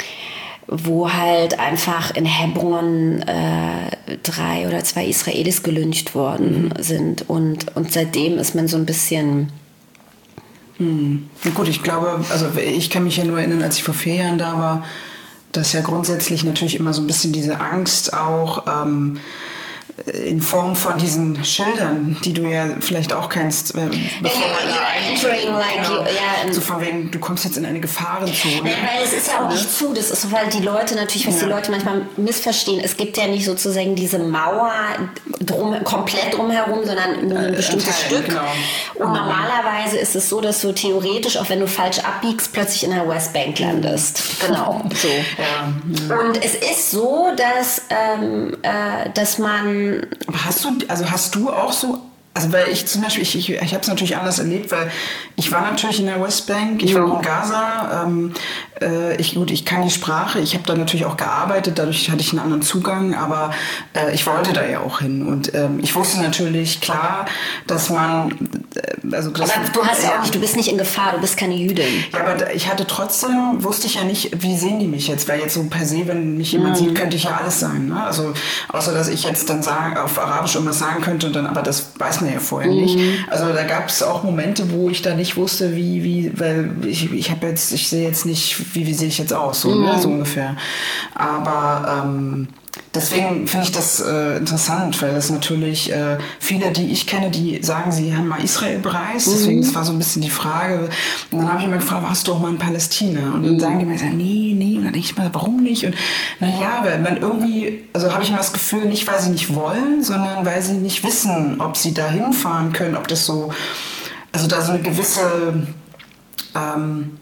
wo halt einfach in Hebron äh, drei oder zwei Israelis gelyncht worden mhm. sind. Und, und seitdem ist man so ein bisschen... Hm. Ja gut, ich glaube, also ich kann mich ja nur erinnern, als ich vor vier Jahren da war, dass ja grundsätzlich natürlich immer so ein bisschen diese Angst auch ähm, in Form von diesen Schildern, die du ja vielleicht auch kennst, äh, bevor man da entering, like genau, you, ja, so von wegen, du kommst jetzt in eine Gefahrenzone. Ja, weil es ist ja auch nicht zu, das ist, weil die Leute natürlich, was ja. die Leute manchmal missverstehen, es gibt ja nicht sozusagen diese Mauer drum, komplett drumherum, sondern nur ein äh, bestimmtes Teil, Stück. Genau. Und normalerweise ist es so, dass du theoretisch, auch wenn du falsch abbiegst, plötzlich in der Westbank landest. Genau. So. Ja. Ja. Und es ist so, dass, ähm, äh, dass man Aber hast du, also hast du auch so, also weil ich zum Beispiel, ich, ich, ich habe es natürlich anders erlebt, weil ich war natürlich in der Westbank, ich war auch in Gaza, ähm, äh, ich, gut, ich kann die Sprache, ich habe da natürlich auch gearbeitet, dadurch hatte ich einen anderen Zugang, aber äh, ich wollte da ja auch hin und ähm, ich wusste natürlich klar, dass man, äh, also das, aber du hast ja auch nicht, du bist nicht in Gefahr, du bist keine Jüdin. Ja, aber ich hatte trotzdem, wusste ich ja nicht, wie sehen die mich jetzt, weil jetzt so per se, wenn mich jemand mhm. sieht, könnte ich ja alles sein, ne? Also außer, dass ich jetzt dann sagen, auf Arabisch irgendwas sagen könnte und dann, aber das weiß man ja vorher mhm. nicht. Also da gab es auch Momente, wo ich da nicht wusste, wie, wie, weil ich, ich habe jetzt, ich sehe jetzt nicht, wie, wie sehe ich jetzt aus, so, mhm. ne, so ungefähr. Aber ähm, deswegen finde ich das äh, interessant, weil das natürlich äh, viele, die ich kenne, die sagen, sie haben mal Israel bereist, deswegen, das war so ein bisschen die Frage. Und dann habe ich immer gefragt, warst du auch mal in Palästina? Und dann sagen die mir, nee, nee, und dann denke ich mal, warum nicht? Und naja, weil man irgendwie, also habe ich immer das Gefühl, nicht weil sie nicht wollen, sondern weil sie nicht wissen, ob sie da hinfahren können, ob das so, also da so eine gewisse, ähm,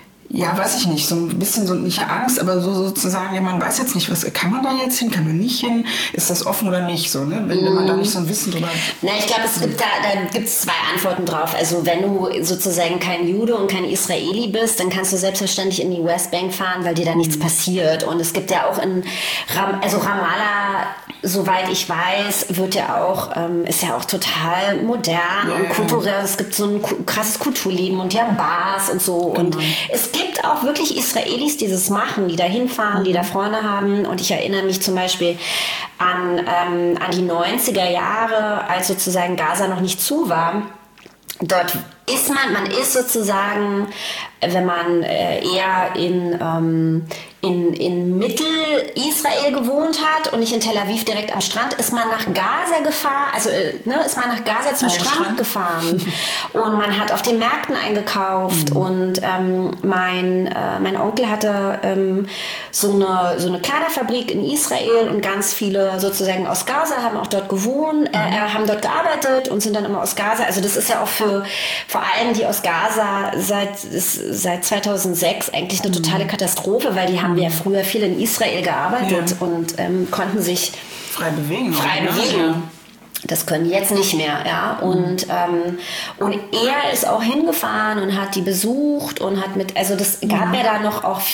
ja, weiß ich nicht, so ein bisschen so nicht Angst, aber so sozusagen, ja, man weiß jetzt nicht, was kann man da jetzt hin, kann man nicht hin, ist das offen oder nicht so, ne? Wenn, mm. wenn man da nicht so ein Wissen drüber... Na, ich glaube, es gibt da, da gibt es zwei Antworten drauf. Also wenn du sozusagen kein Jude und kein Israeli bist, dann kannst du selbstverständlich in die Westbank fahren, weil dir da nichts passiert. Und es gibt ja auch in Ram, also Ramallah, soweit ich weiß, wird ja auch, ähm, ist ja auch total modern ja, und kulturell. Es gibt so ein krasses Kulturleben und die haben Bars und so. Genau. Und es gibt auch wirklich Israelis, die das machen, die da hinfahren, die da Freunde haben. Und ich erinnere mich zum Beispiel an, ähm, an die neunziger Jahre, als sozusagen Gaza noch nicht zu war. Dort ist man, man ist sozusagen, wenn man äh, eher in, ähm, in, in Mittel-Israel gewohnt hat und nicht in Tel Aviv direkt am Strand, ist man nach Gaza gefahren, also äh, ne, ist man nach Gaza zum Strand, Strand gefahren und man hat auf den Märkten eingekauft mhm. und ähm, mein, äh, mein Onkel hatte ähm, so eine, so eine Kleiderfabrik in Israel und ganz viele sozusagen aus Gaza haben auch dort gewohnt, äh, mhm. haben dort gearbeitet und sind dann immer aus Gaza, also das ist ja auch für vor allem die aus Gaza seit, seit zweitausendsechs eigentlich eine totale Katastrophe, weil die haben ja früher viel in Israel gearbeitet ja. und ähm, konnten sich frei bewegen. Frei bewegen. Ja. Das können die jetzt nicht mehr, ja. Und, ähm, und er ist auch hingefahren und hat die besucht und hat mit, also das gab ja, ja da noch auch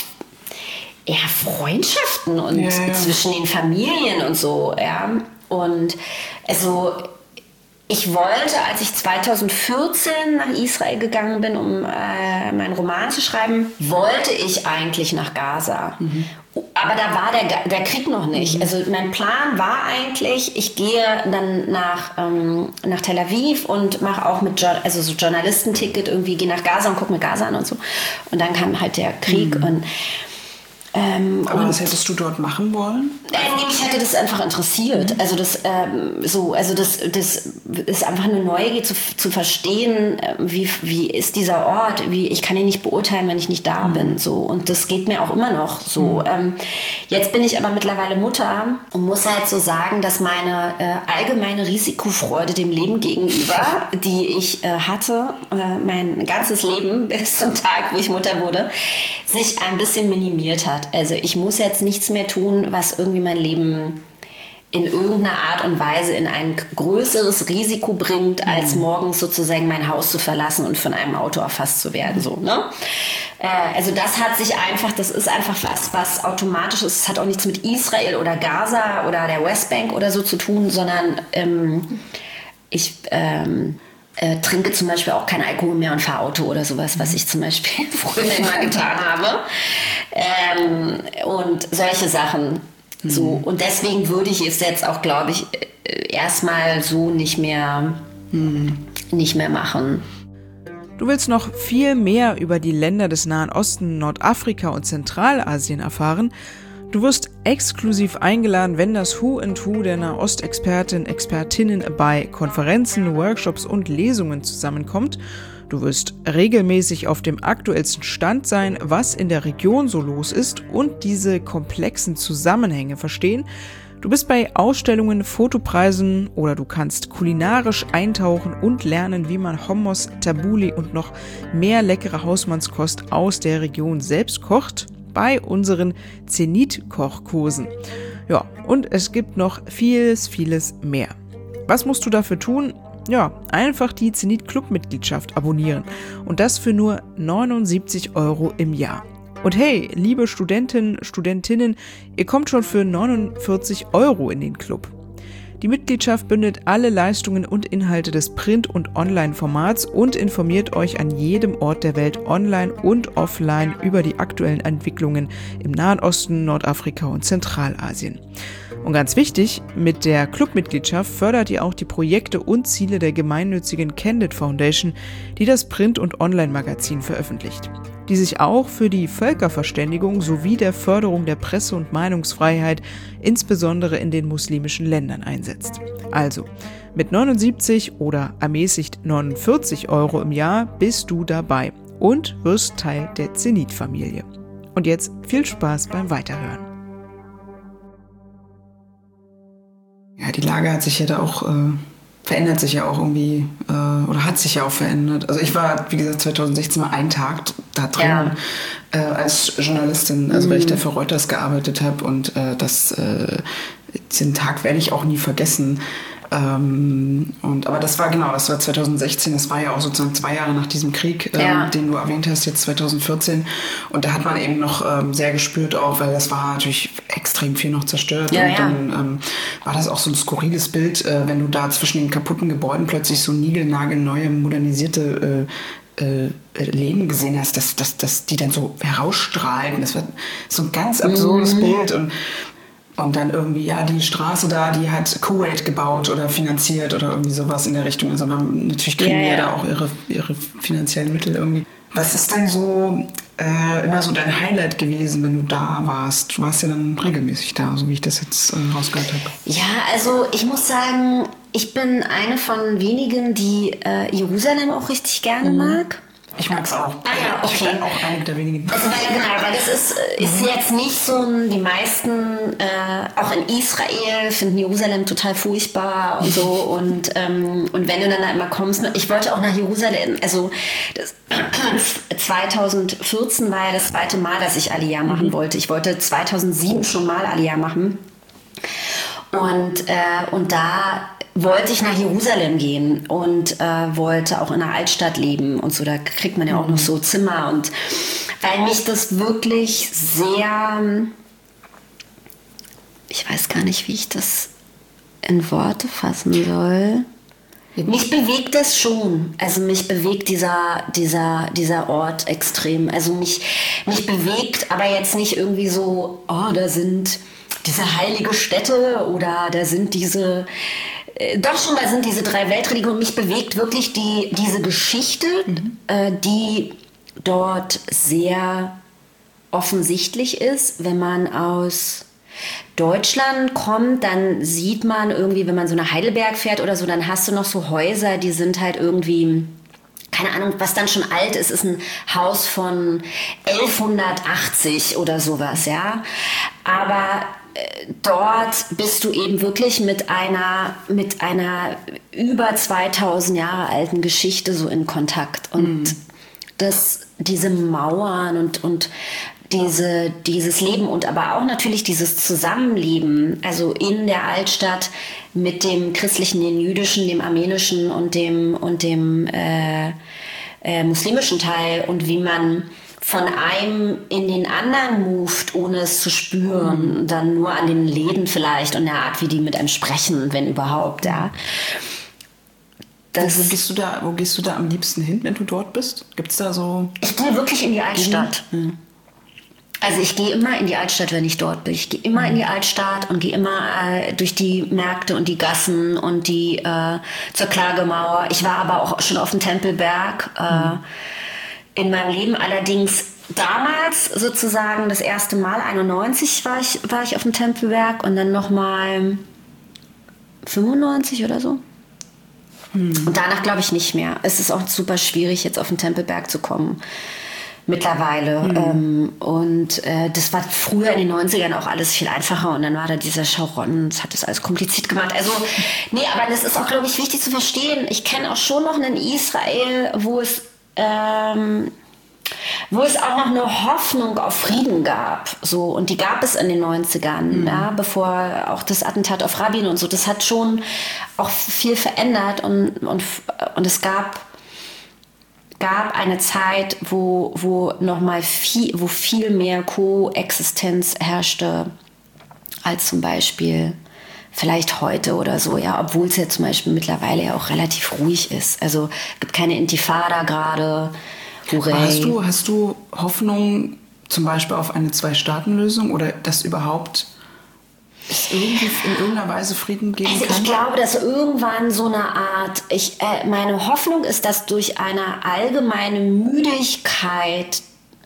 eher Freundschaften und ja, ja. zwischen den Familien und so, ja. Und also ich wollte, als ich zweitausendvierzehn nach Israel gegangen bin, um äh, meinen Roman zu schreiben, wollte ich eigentlich nach Gaza. Mhm. Aber da war der, der Krieg noch nicht. Mhm. Also mein Plan war eigentlich, ich gehe dann nach, ähm, nach Tel Aviv und mache auch mit jo- also so Journalistenticket irgendwie, gehe nach Gaza und gucke mir Gaza an und so. Und dann kam halt der Krieg. Mhm. Und Ähm, Aber was hättest du dort machen wollen? Äh, mich hätte das einfach interessiert. Also das, ähm, so, also das, das ist einfach eine Neugier zu, zu verstehen, wie, wie ist dieser Ort, wie, ich kann ihn nicht beurteilen, wenn ich nicht da mhm. bin. So. Und das geht mir auch immer noch so. Mhm. Ähm, jetzt bin ich aber mittlerweile Mutter und muss halt so sagen, dass meine äh, allgemeine Risikofreude dem Leben gegenüber, die ich äh, hatte, äh, mein ganzes Leben bis zum Tag, wo ich Mutter wurde, sich ein bisschen minimiert hat. Also ich muss jetzt nichts mehr tun, was irgendwie mein Leben in irgendeiner Art und Weise in ein größeres Risiko bringt, als mhm. morgens sozusagen mein Haus zu verlassen und von einem Auto erfasst zu werden. So, ne? äh, also das hat sich einfach, das ist einfach was, was automatisch ist. Es hat auch nichts mit Israel oder Gaza oder der Westbank oder so zu tun, sondern ähm, ich... Ähm, Äh, trinke zum Beispiel auch kein Alkohol mehr und fahre Auto oder sowas, was ich zum Beispiel früher immer getan habe. Ähm, und solche Sachen. Mhm. So. Und deswegen würde ich es jetzt auch, glaube ich, erstmal so nicht mehr, mhm. nicht mehr machen. Du willst noch viel mehr über die Länder des Nahen Osten, Nordafrika und Zentralasien erfahren. Du wirst exklusiv eingeladen, wenn das Who and Who der Nahostexpertinnen, Expertinnen bei Konferenzen, Workshops und Lesungen zusammenkommt. Du wirst regelmäßig auf dem aktuellsten Stand sein, was in der Region so los ist und diese komplexen Zusammenhänge verstehen. Du bist bei Ausstellungen, Fotopreisen oder du kannst kulinarisch eintauchen und lernen, wie man Hummus, Tabbouleh und noch mehr leckere Hausmannskost aus der Region selbst kocht. Bei unseren Zenit-Kochkursen. Ja, und es gibt noch vieles, vieles mehr. Was musst du dafür tun? Ja, einfach die Zenit-Club-Mitgliedschaft abonnieren. Und das für nur neunundsiebzig Euro im Jahr. Und hey, liebe Studentinnen, Studentinnen, ihr kommt schon für neunundvierzig Euro in den Club. Die Mitgliedschaft bündelt alle Leistungen und Inhalte des Print- und Online-Formats und informiert euch an jedem Ort der Welt online und offline über die aktuellen Entwicklungen im Nahen Osten, Nordafrika und Zentralasien. Und ganz wichtig, mit der Clubmitgliedschaft fördert ihr auch die Projekte und Ziele der gemeinnützigen Candid Foundation, die das Print- und Online-Magazin veröffentlicht, die sich auch für die Völkerverständigung sowie der Förderung der Presse- und Meinungsfreiheit, insbesondere in den muslimischen Ländern, einsetzt. Also, mit neunundsiebzig oder ermäßigt neunundvierzig Euro im Jahr bist du dabei und wirst Teil der Zenit-Familie. Und jetzt viel Spaß beim Weiterhören. Ja, die Lage hat sich ja da auch... Äh verändert sich ja auch irgendwie, äh, oder hat sich ja auch verändert. Also ich war, wie gesagt, zweitausendsechzehn mal einen Tag da drin ja. äh, als Journalistin, also mhm. weil ich da für Reuters gearbeitet habe und äh, das, äh, den Tag werde ich auch nie vergessen. Ähm, und, aber das war genau, das war zweitausendsechzehn, das war ja auch sozusagen zwei Jahre nach diesem Krieg, ähm, ja. den du erwähnt hast, jetzt zweitausendvierzehn. Und da hat man eben noch ähm, sehr gespürt auch, weil das war natürlich extrem viel noch zerstört. Ja, und ja. dann ähm, war das auch so ein skurriles Bild, äh, wenn du da zwischen den kaputten Gebäuden plötzlich so niegelnagelneue, modernisierte äh, äh, Läden gesehen hast, dass, dass, dass die dann so herausstrahlen. Das war so ein ganz absurdes mhm. Bild. Und Und dann irgendwie, ja, die Straße da, die hat Kuwait gebaut oder finanziert oder irgendwie sowas in der Richtung. Also natürlich kriegen ja, ja. da auch ihre, ihre finanziellen Mittel irgendwie. Was ist denn so äh, immer so dein Highlight gewesen, wenn du da warst? Du warst ja dann regelmäßig da, so wie ich das jetzt äh, rausgehört habe. Ja, also ich muss sagen, ich bin eine von wenigen, die äh, Jerusalem auch richtig gerne mhm. mag. Ich mag es auch. Ah ja, okay. Ich bin auch eine der wenigen. Also, weil, genau, weil das ist, ist mhm. jetzt nicht so, die meisten, äh, auch in Israel, finden Jerusalem total furchtbar und so. Und, ähm, und wenn du dann da immer kommst, ich wollte auch nach Jerusalem, also das, zweitausendvierzehn war ja das zweite Mal, dass ich Aliyah machen mhm. wollte. Ich wollte zweitausendsieben schon mal Aliyah machen. Und, äh, und da wollte ich nach Jerusalem gehen und äh, wollte auch in der Altstadt leben und so, da kriegt man ja auch noch so Zimmer und weil mich das wirklich sehr, ich weiß gar nicht, wie ich das in Worte fassen soll. Mich bewegt das schon, also mich bewegt dieser, dieser, dieser Ort extrem, also mich, mich bewegt aber jetzt nicht irgendwie so, oh, da sind diese heilige Städte oder da sind diese Doch schon, da sind diese drei Weltreligionen. Mich bewegt wirklich die, diese Geschichte, mhm. äh, die dort sehr offensichtlich ist. Wenn man aus Deutschland kommt, dann sieht man irgendwie, wenn man so nach Heidelberg fährt oder so, dann hast du noch so Häuser, die sind halt irgendwie, keine Ahnung, was dann schon alt ist, ist ein Haus von elfhundertachtzig oder sowas, ja. Aber äh, dort bist du eben wirklich mit einer, mit einer über zweitausend Jahre alten Geschichte so in Kontakt. Und mhm. das, diese Mauern und, und Diese, dieses Leben und aber auch natürlich dieses Zusammenleben, also in der Altstadt mit dem christlichen, dem jüdischen, dem armenischen und dem, und dem äh, äh, muslimischen Teil und wie man von einem in den anderen moved, ohne es zu spüren, mhm. dann nur an den Läden vielleicht und der Art, wie die mit einem sprechen, wenn überhaupt, ja. Das, wo, gehst du da, wo gehst du da am liebsten hin, wenn du dort bist? Gibt's da so... Ich gehe wirklich in die Altstadt. Mhm. Also ich gehe immer in die Altstadt, wenn ich dort bin. Ich gehe immer in die Altstadt und gehe immer äh, durch die Märkte und die Gassen und die äh, zur Klagemauer. Ich war aber auch schon auf dem Tempelberg äh, mhm. in meinem Leben. Allerdings damals sozusagen das erste Mal, einundneunzig war ich, war ich auf dem Tempelberg und dann nochmal fünfundneunzig oder so. Mhm. Und danach glaube ich nicht mehr. Es ist auch super schwierig, jetzt auf den Tempelberg zu kommen. Mittlerweile. Mhm. Ähm, und äh, das war früher in den neunzigern auch alles viel einfacher und dann war da dieser Sharon, das hat das alles kompliziert gemacht. Also, nee, aber das ist auch, glaube ich, wichtig zu verstehen. Ich kenne auch schon noch einen Israel, wo es, ähm, wo es auch noch eine Hoffnung auf Frieden gab. So, und die gab es in den neunzigern, mhm. ja, bevor auch das Attentat auf Rabin und so. Das hat schon auch viel verändert und, und, und es gab gab eine Zeit, wo, wo noch mal viel, wo viel mehr Koexistenz herrschte als zum Beispiel vielleicht heute oder so, ja, obwohl es ja zum Beispiel mittlerweile ja auch relativ ruhig ist. Also es gibt keine Intifada gerade. Hast du, hast du Hoffnung zum Beispiel auf eine Zwei-Staaten-Lösung oder dass überhaupt es irgendwie in irgendeiner Weise Frieden geben also kann? Ich glaube, dass irgendwann so eine Art, ich, äh, meine Hoffnung ist, dass durch eine allgemeine Müdigkeit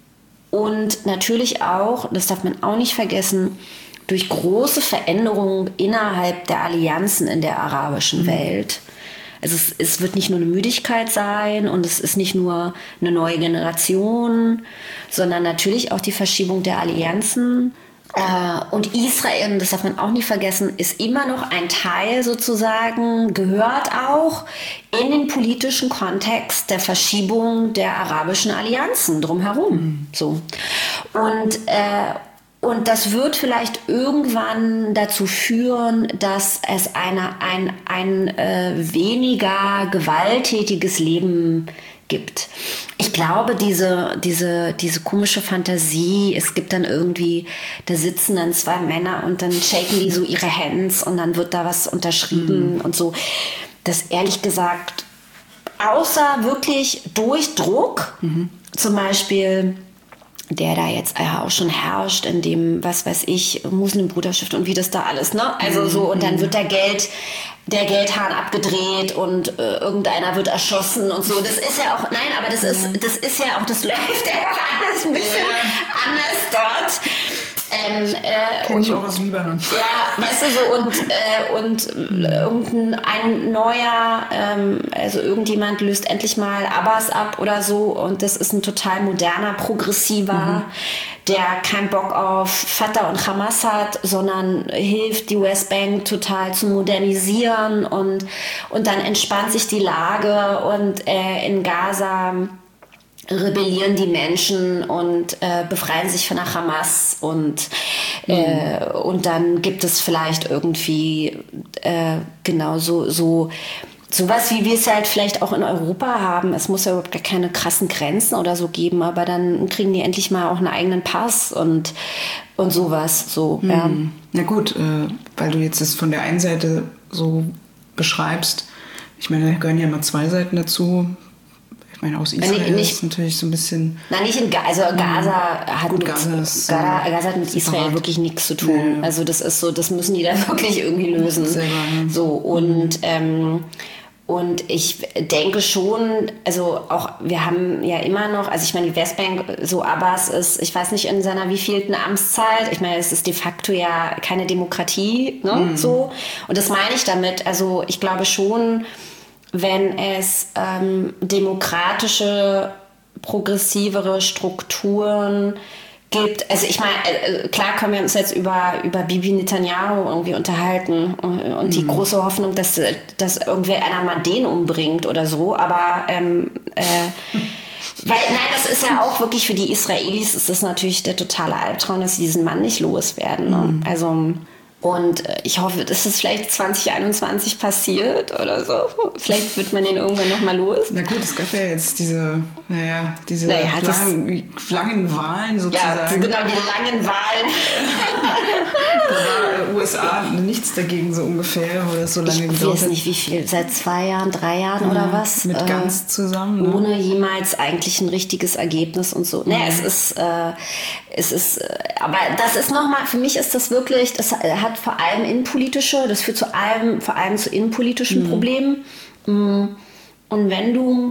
und natürlich auch, das darf man auch nicht vergessen, durch große Veränderungen innerhalb der Allianzen in der arabischen mhm. Welt. Also es, es wird nicht nur eine Müdigkeit sein und es ist nicht nur eine neue Generation, sondern natürlich auch die Verschiebung der Allianzen. Und Israel, das darf man auch nicht vergessen, ist immer noch ein Teil sozusagen, gehört auch in den politischen Kontext der Verschiebung der arabischen Allianzen drumherum. Mhm. So. Und, äh, und das wird vielleicht irgendwann dazu führen, dass es eine, ein, ein äh, weniger gewalttätiges Leben gibt. Ich glaube, diese, diese, diese komische Fantasie, es gibt dann irgendwie, da sitzen dann zwei Männer und dann shaken die so ihre Hands und dann wird da was unterschrieben mhm. und so. Das ehrlich gesagt, außer wirklich durch Druck, mhm. zum Beispiel, der da jetzt ja auch schon herrscht, in dem, was weiß ich, Muslimbruderschaft und wie das da alles, ne? Also so, und dann wird da Geld, der Geldhahn abgedreht und äh, irgendeiner wird erschossen und so. Das ist ja auch, nein, aber das ist, das ist ja auch, das läuft ja auch alles ein bisschen anders dort. Ähm, äh, Kenn ich auch aus Libanon. Ja, weißt du so, und, äh, und äh, irgendein ein neuer, ähm, also irgendjemand löst endlich mal Abbas ab oder so und das ist ein total moderner, progressiver, mhm. der keinen Bock auf Fatah und Hamas hat, sondern hilft, die Westbank total zu modernisieren und, und dann entspannt sich die Lage und äh, in Gaza rebellieren die Menschen und äh, befreien sich von der Hamas und, äh, mhm. und dann gibt es vielleicht irgendwie äh, genau so, so sowas, wie wir es halt vielleicht auch in Europa haben. Es muss ja überhaupt gar keine krassen Grenzen oder so geben, aber dann kriegen die endlich mal auch einen eigenen Pass und, und sowas. So, mhm. ja. Na gut, äh, weil du jetzt das von der einen Seite so beschreibst, ich meine, da gehören ja immer zwei Seiten dazu. Ich meine, aus Israel nicht, ist natürlich so ein bisschen... Nein, nicht in Gaza. Also Gaza hat, gut, mit, Gaza, ist, Gaza, Gaza hat mit Israel separat. Wirklich nichts zu tun. Ja. Also das ist so, das müssen die dann wirklich irgendwie lösen. Selber, ja. So, und, mhm. ähm, Und ich denke schon, also auch, wir haben ja immer noch, also ich meine, die Westbank, so Abbas ist, ich weiß nicht, in seiner wievielten Amtszeit, ich meine, es ist de facto ja keine Demokratie, ne, mhm. so. Und das meine ich damit, also ich glaube schon, wenn es ähm, demokratische, progressivere Strukturen gibt, also ich meine, klar können wir uns jetzt über, über Bibi Netanyahu irgendwie unterhalten und, und die mhm. große Hoffnung, dass, dass irgendwer einer mal den umbringt oder so, aber ähm, äh, weil, nein, das ist ja auch wirklich für die Israelis ist das natürlich der totale Albtraum, dass sie diesen Mann nicht loswerden. Ne? Mhm. Also und ich hoffe, dass es vielleicht zwanzig einundzwanzig passiert oder so. Vielleicht wird man den irgendwann noch mal los. Na gut, es gab ja jetzt diese, naja, diese naja, langen, langen Wahlen sozusagen. Ja, genau, die langen Wahlen. Da war U S A nichts dagegen so ungefähr, wo das so lange gedauert hat. Ich weiß nicht, wie viel, seit zwei Jahren, drei Jahren ja, oder was? Mit äh, ganz zusammen. Ne? Ohne jemals eigentlich ein richtiges Ergebnis und so. Mhm. Naja, es ist, äh, es ist, äh, aber das ist nochmal, für mich ist das wirklich, das hat vor allem innenpolitische, das führt zu allem, vor allem zu innenpolitischen mhm. Problemen. Und wenn du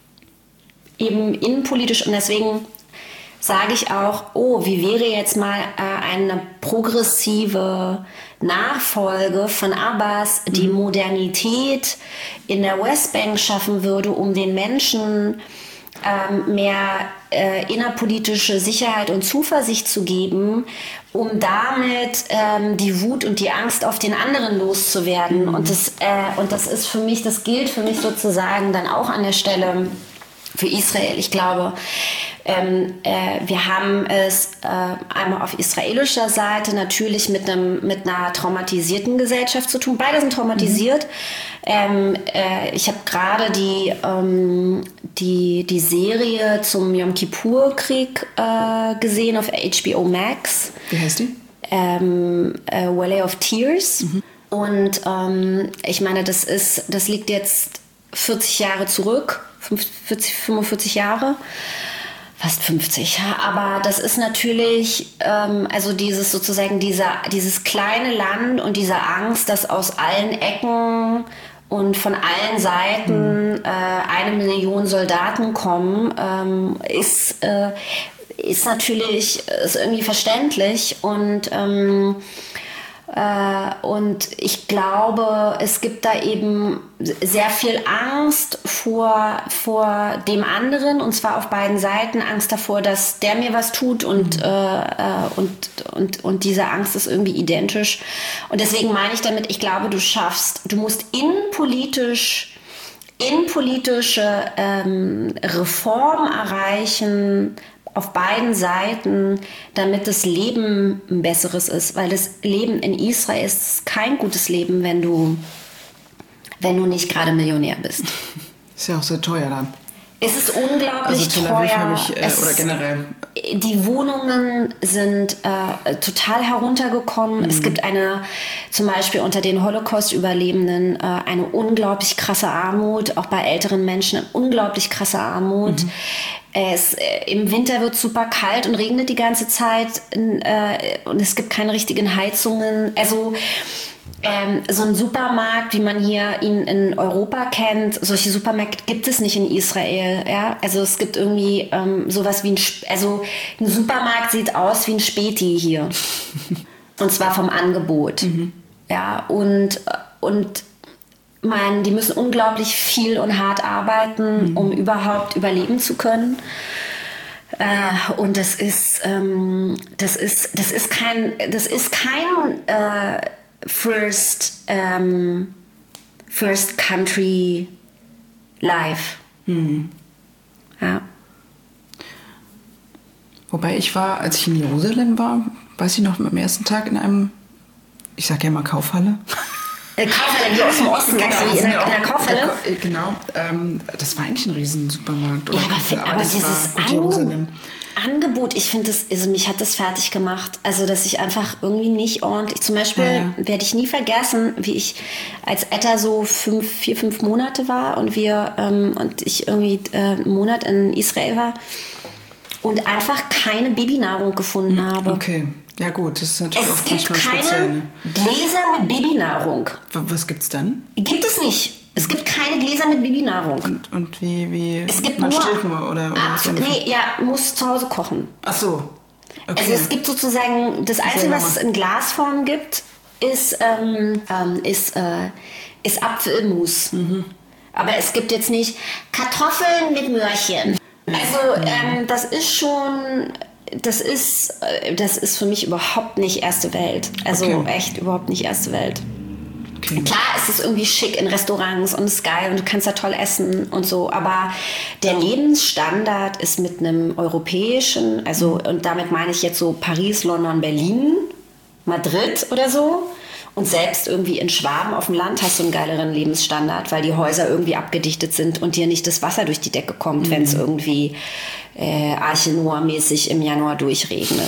eben innenpolitisch, und deswegen sage ich auch, oh, wie wäre jetzt mal äh, eine progressive Nachfolge von Abbas, die mhm. Modernität in der Westbank schaffen würde, um den Menschen ähm, mehr äh, innerpolitische Sicherheit und Zuversicht zu geben, um damit ähm, die Wut und die Angst auf den anderen loszuwerden. Mhm. Und, das, äh, und das ist für mich, das gilt für mich sozusagen dann auch an der Stelle für Israel. Ich glaube, ähm, äh, wir haben es äh, einmal auf israelischer Seite natürlich mit, einem, mit einer traumatisierten Gesellschaft zu tun. Beide sind traumatisiert. Mhm. Ähm, äh, ich habe gerade die, ähm, die, die Serie zum Yom Kippur-Krieg äh, gesehen auf H B O Max. Wie heißt die? Ähm, äh, Valley of Tears. Mhm. Und ähm, ich meine, das ist, das liegt jetzt vierzig Jahre zurück, vierzig, fünfundvierzig Jahre, fast fünfzig. Aber das ist natürlich, ähm, also dieses sozusagen dieser, dieses kleine Land und diese Angst, dass aus allen Ecken und von allen Seiten mhm. äh, eine Million Soldaten kommen, ähm, ist, äh, ist natürlich ist irgendwie verständlich und ähm, äh, und ich glaube, es gibt da eben sehr viel Angst vor, vor dem anderen, und zwar auf beiden Seiten. Angst davor, dass der mir was tut, und, mhm. äh, und, und, und diese Angst ist irgendwie identisch. Und deswegen meine ich damit, ich glaube, du schaffst, du musst innenpolitisch, innenpolitische ähm, Reform erreichen, auf beiden Seiten, damit das Leben ein besseres ist. Weil das Leben in Israel ist kein gutes Leben, wenn du, wenn du nicht gerade Millionär bist. Ist ja auch sehr teuer dann. Es ist unglaublich also Tel Aviv teuer. Habe ich, äh, oder generell. Die Wohnungen sind äh, total heruntergekommen. Mhm. Es gibt eine, zum Beispiel unter den Holocaust-Überlebenden, äh, eine unglaublich krasse Armut, auch bei älteren Menschen eine unglaublich krasse Armut. Mhm. Es, äh, im Winter wird es super kalt und regnet die ganze Zeit, äh, und es gibt keine richtigen Heizungen. Also ähm, so ein Supermarkt, wie man hier ihn in Europa kennt, solche Supermärkte gibt es nicht in Israel. Ja? Also es gibt irgendwie ähm, sowas wie ein, also ein Supermarkt sieht aus wie ein Späti hier. Und zwar vom Angebot. Mhm. Ja, und, und man, die müssen unglaublich viel und hart arbeiten, mhm. um überhaupt überleben zu können. Äh, und das ist, ähm, das ist, das ist kein, das ist kein äh, First, ähm, First Country Life. Mhm. Ja. Wobei ich war, als ich in Jerusalem war, weiß ich noch, am ersten Tag in einem, ich sag ja mal Kaufhalle. Kaufhalle, hier aus dem Osten, genau, in, der, in der Kaufhalle. Genau, ähm, das war eigentlich ein riesen Supermarkt. Ja, aber, aber, aber dieses An- Angebot, ich finde das, also mich hat das fertig gemacht. Also, dass ich einfach irgendwie nicht ordentlich, zum Beispiel ja, ja. werde ich nie vergessen, wie ich als Etta so fünf, vier, fünf Monate war und wir, ähm, und ich irgendwie äh, einen Monat in Israel war und einfach keine Babynahrung gefunden habe. Okay. Ja gut, das ist natürlich es auch gibt keine Gläser mit Babynahrung. Was gibt's dann? Gibt es nicht. Es gibt keine Gläser mit Babynahrung. Und, und wie, wie es gibt man nur, stillt nur oder, oder ab, nee, ja, muss zu Hause kochen. Ach so. Okay. Also es gibt sozusagen, das Einzige, was es in Glasform gibt, ist, ähm, ähm, ist, äh, ist Apfelmus. Mhm. Aber es gibt jetzt nicht Kartoffeln mit Möhrchen. Also ähm, das ist schon, das ist, das ist für mich überhaupt nicht erste Welt. Also okay. echt überhaupt nicht erste Welt. Okay. Klar ist es irgendwie schick in Restaurants und ist geil und du kannst da toll essen und so, aber der Lebensstandard ist mit einem europäischen, also und damit meine ich jetzt so Paris, London, Berlin, Madrid oder so. Und selbst irgendwie in Schwaben auf dem Land hast du einen geileren Lebensstandard, weil die Häuser irgendwie abgedichtet sind und dir nicht das Wasser durch die Decke kommt, mhm. wenn es irgendwie äh, Arche Noah-mäßig im Januar durchregnet.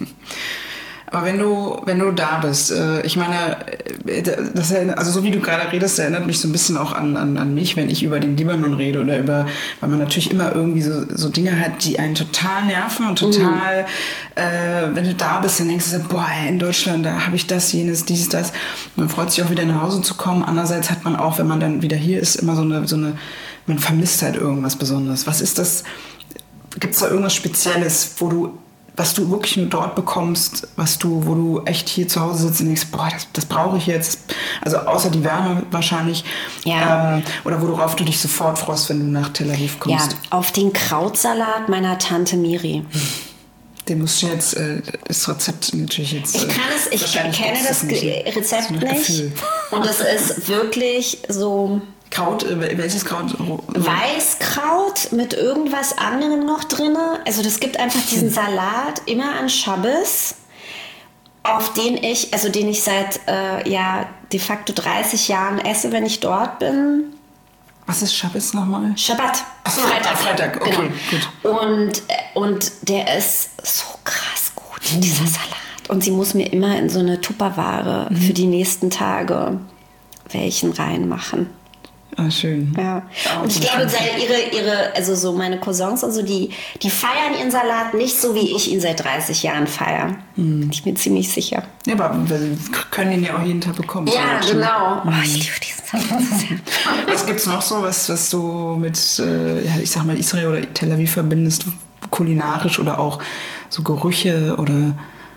Aber wenn du, wenn du da bist, äh, ich meine, das erinnert, also so wie du gerade redest, erinnert mich so ein bisschen auch an, an, an mich, wenn ich über den Libanon rede oder über, weil man natürlich immer irgendwie so, so Dinge hat, die einen total nerven und total, mm. äh, wenn du da bist, dann denkst du so, boah, in Deutschland, da habe ich das, jenes, dieses, das. Man freut sich auch wieder nach Hause zu kommen. Andererseits hat man auch, wenn man dann wieder hier ist, immer so eine, so eine, man vermisst halt irgendwas Besonderes. Was ist das? Gibt es da irgendwas Spezielles, wo du was du wirklich nur dort bekommst, was du, wo du echt hier zu Hause sitzt und denkst, boah, das, das brauche ich jetzt. Also außer die Wärme wahrscheinlich. Ja. Ähm, oder worauf du dich sofort freust, wenn du nach Tel Aviv kommst. Ja, auf den Krautsalat meiner Tante Miri. Den musst du jetzt, äh, das Rezept natürlich jetzt... Ich kann es, ich kenne das nicht, Rezept so nicht. Gefühl. Und es ist wirklich so... Kraut, welches Kraut? Weißkraut mit irgendwas anderem noch drin. Also das gibt einfach diesen Salat immer an Schabbos, auf den ich, also den ich seit äh, ja de facto dreißig Jahren esse, wenn ich dort bin. Was ist Schabbos nochmal? Schabbat. Ach, Freitag. Freitag, okay, genau. gut. Und, und der ist so krass gut, mhm. dieser Salat. Und sie muss mir immer in so eine Tupperware mhm. für die nächsten Tage welchen reinmachen. Ah, schön. Ja. Und ich glaube, ihre, ihre, also so meine Cousins und so, die, die feiern ihren Salat nicht so, wie ich ihn seit dreißig Jahren feiere. Hm. Ich bin ziemlich sicher. Ja, aber wir können ihn ja auch jeden Tag bekommen. Ja, genau. Oh, ich liebe diesen Salat sehr. Was gibt's noch so, was, was du mit, äh, ja, ich sag mal, Israel oder Tel Aviv verbindest, kulinarisch oder auch so Gerüche oder?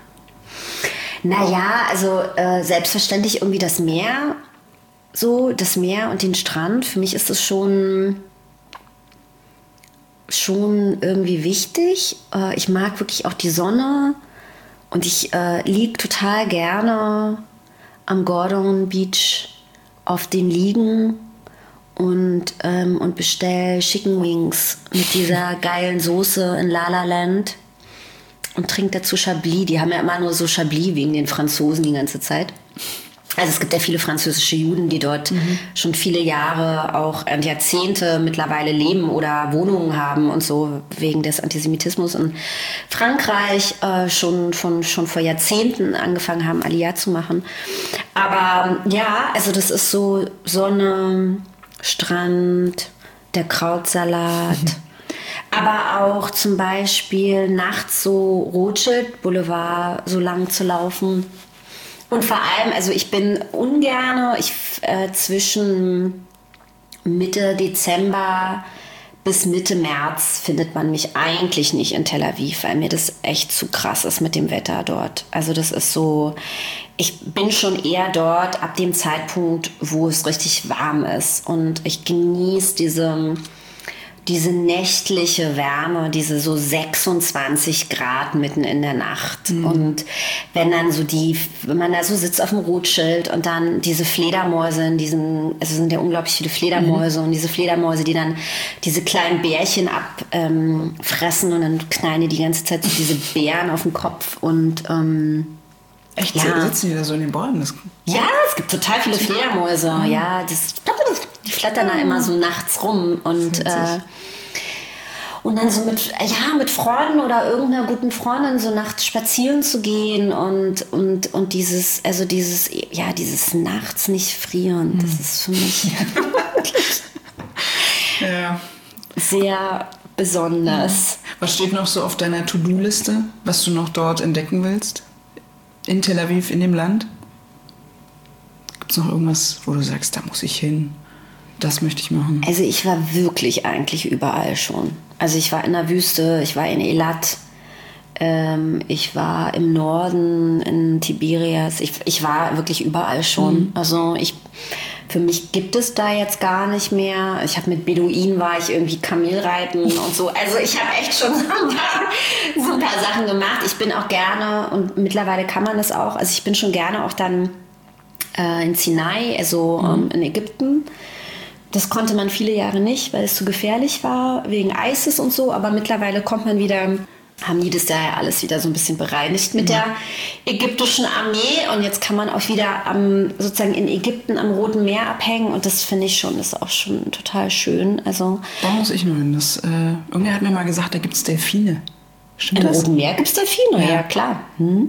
Naja, also äh, selbstverständlich irgendwie das Meer. So, das Meer und den Strand, für mich ist das schon, schon irgendwie wichtig. Äh, ich mag wirklich auch die Sonne und ich äh, liege total gerne am Gordon Beach auf den Liegen und, ähm, und bestelle Chicken Wings mit dieser geilen Soße in La La Land und trinke dazu Chablis. Die haben ja immer nur so Chablis wegen den Franzosen die ganze Zeit. Also es gibt ja viele französische Juden, die dort mhm. schon viele Jahre, auch Jahrzehnte mittlerweile leben oder Wohnungen haben und so wegen des Antisemitismus in Frankreich äh, schon, von, schon vor Jahrzehnten angefangen haben, Aliyah zu machen. Aber ja, also das ist so Sonne, Strand, der Krautsalat, mhm. aber auch zum Beispiel nachts so Rothschild Boulevard so lang zu laufen. Und vor allem, also ich bin ungerne, ich äh, zwischen Mitte Dezember bis Mitte März findet man mich eigentlich nicht in Tel Aviv, weil mir das echt zu krass ist mit dem Wetter dort. Also das ist so, ich bin schon eher dort ab dem Zeitpunkt, wo es richtig warm ist. Und ich genieße diese... diese nächtliche Wärme, diese so sechsundzwanzig Grad mitten in der Nacht. Mhm. Und wenn dann so die, wenn man da so sitzt auf dem Rothschild und dann diese Fledermäuse in diesen, also es sind ja unglaublich viele Fledermäuse mhm. und diese Fledermäuse, die dann diese kleinen Bärchen abfressen ähm, und dann knallen die die ganze Zeit so diese Bären auf den Kopf und ähm, echt, ja. sitzen die da so in den Bäumen? Das ja, es gibt total viele Fledermäuse. Mhm. Ja, das, die flattern da immer so nachts rum und äh, und dann so mit ja mit Freunden oder irgendeiner guten Freundin so nachts spazieren zu gehen und und und dieses also dieses ja dieses nachts nicht frieren, mhm. das ist für mich ja. sehr besonders. Was steht noch so auf deiner To-Do-Liste, was du noch dort entdecken willst? In Tel Aviv, in dem Land? Gibt es noch irgendwas, wo du sagst, da muss ich hin? das möchte ich machen. Also ich war wirklich eigentlich überall schon. Also ich war in der Wüste, ich war in Eilat, ähm, ich war im Norden, in Tiberias. Ich, ich war wirklich überall schon. Mhm. Also ich, für mich gibt es da jetzt gar nicht mehr. Ich habe mit Beduinen war ich irgendwie Kamelreiten und so. Also ich habe echt schon so ein, paar, so ein paar Sachen gemacht. Ich bin auch gerne, und mittlerweile kann man das auch, also ich bin schon gerne auch dann äh, in Sinai, also mhm. ähm, in Ägypten. Das konnte man viele Jahre nicht, weil es zu gefährlich war, wegen ISIS und so. Aber mittlerweile kommt man wieder, haben die das da ja alles wieder so ein bisschen bereinigt mit ja. der ägyptischen Armee. Und jetzt kann man auch wieder am, sozusagen in Ägypten am Roten Meer abhängen. Und das finde ich schon, ist auch schon total schön. Also, da muss ich nur hin. Das, äh, irgendwer hat mir mal gesagt, da gibt es Delfine. Stimmt Im das? Roten Meer gibt es Delfine, ja, ja klar. Hm?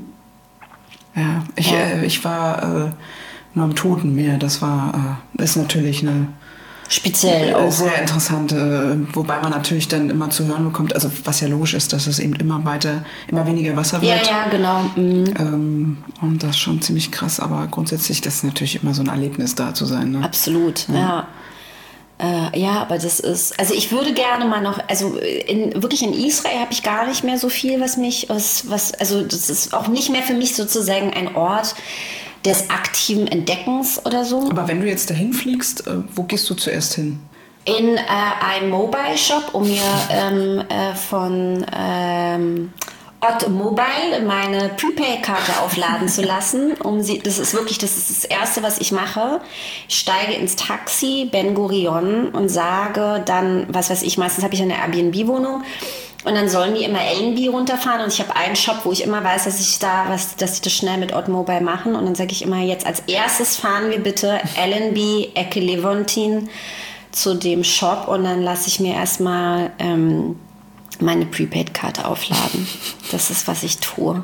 Ja, ich, ja. Äh, ich war äh, nur am Toten Meer. Das war, äh, ist natürlich eine... Speziell auch. Sehr interessant, wobei man natürlich dann immer zu hören bekommt, also was ja logisch ist, dass es eben immer weiter, immer weniger Wasser wird. Ja, ja, genau. Mhm. Ähm, und das ist schon ziemlich krass, aber grundsätzlich, das ist natürlich immer so ein Erlebnis, da zu sein. Ne? Absolut, ja. Ja. Äh, ja, aber das ist, also ich würde gerne mal noch, also in, wirklich in Israel habe ich gar nicht mehr so viel, was mich, was, was, also das ist auch nicht mehr für mich sozusagen ein Ort des aktiven Entdeckens oder so. Aber wenn du jetzt dahin fliegst, wo gehst du zuerst hin? In äh, einen Mobile Shop, um mir ähm, äh, von ähm, Ott Mobile meine Prepaid-Karte aufladen zu lassen. Um sie, das ist wirklich das, ist das Erste, was ich mache. Ich steige ins Taxi Ben Gurion und sage dann, was weiß ich, meistens habe ich eine Airbnb-Wohnung. Und dann sollen die immer Allenby runterfahren. Und ich habe einen Shop, wo ich immer weiß, dass ich da was, dass sie das schnell mit Ott Mobile machen. Und dann sage ich immer, jetzt als erstes fahren wir bitte Allenby, Ecke Levontin zu dem Shop. Und dann lasse ich mir erstmal ähm, meine Prepaid-Karte aufladen. Das ist, was ich tue.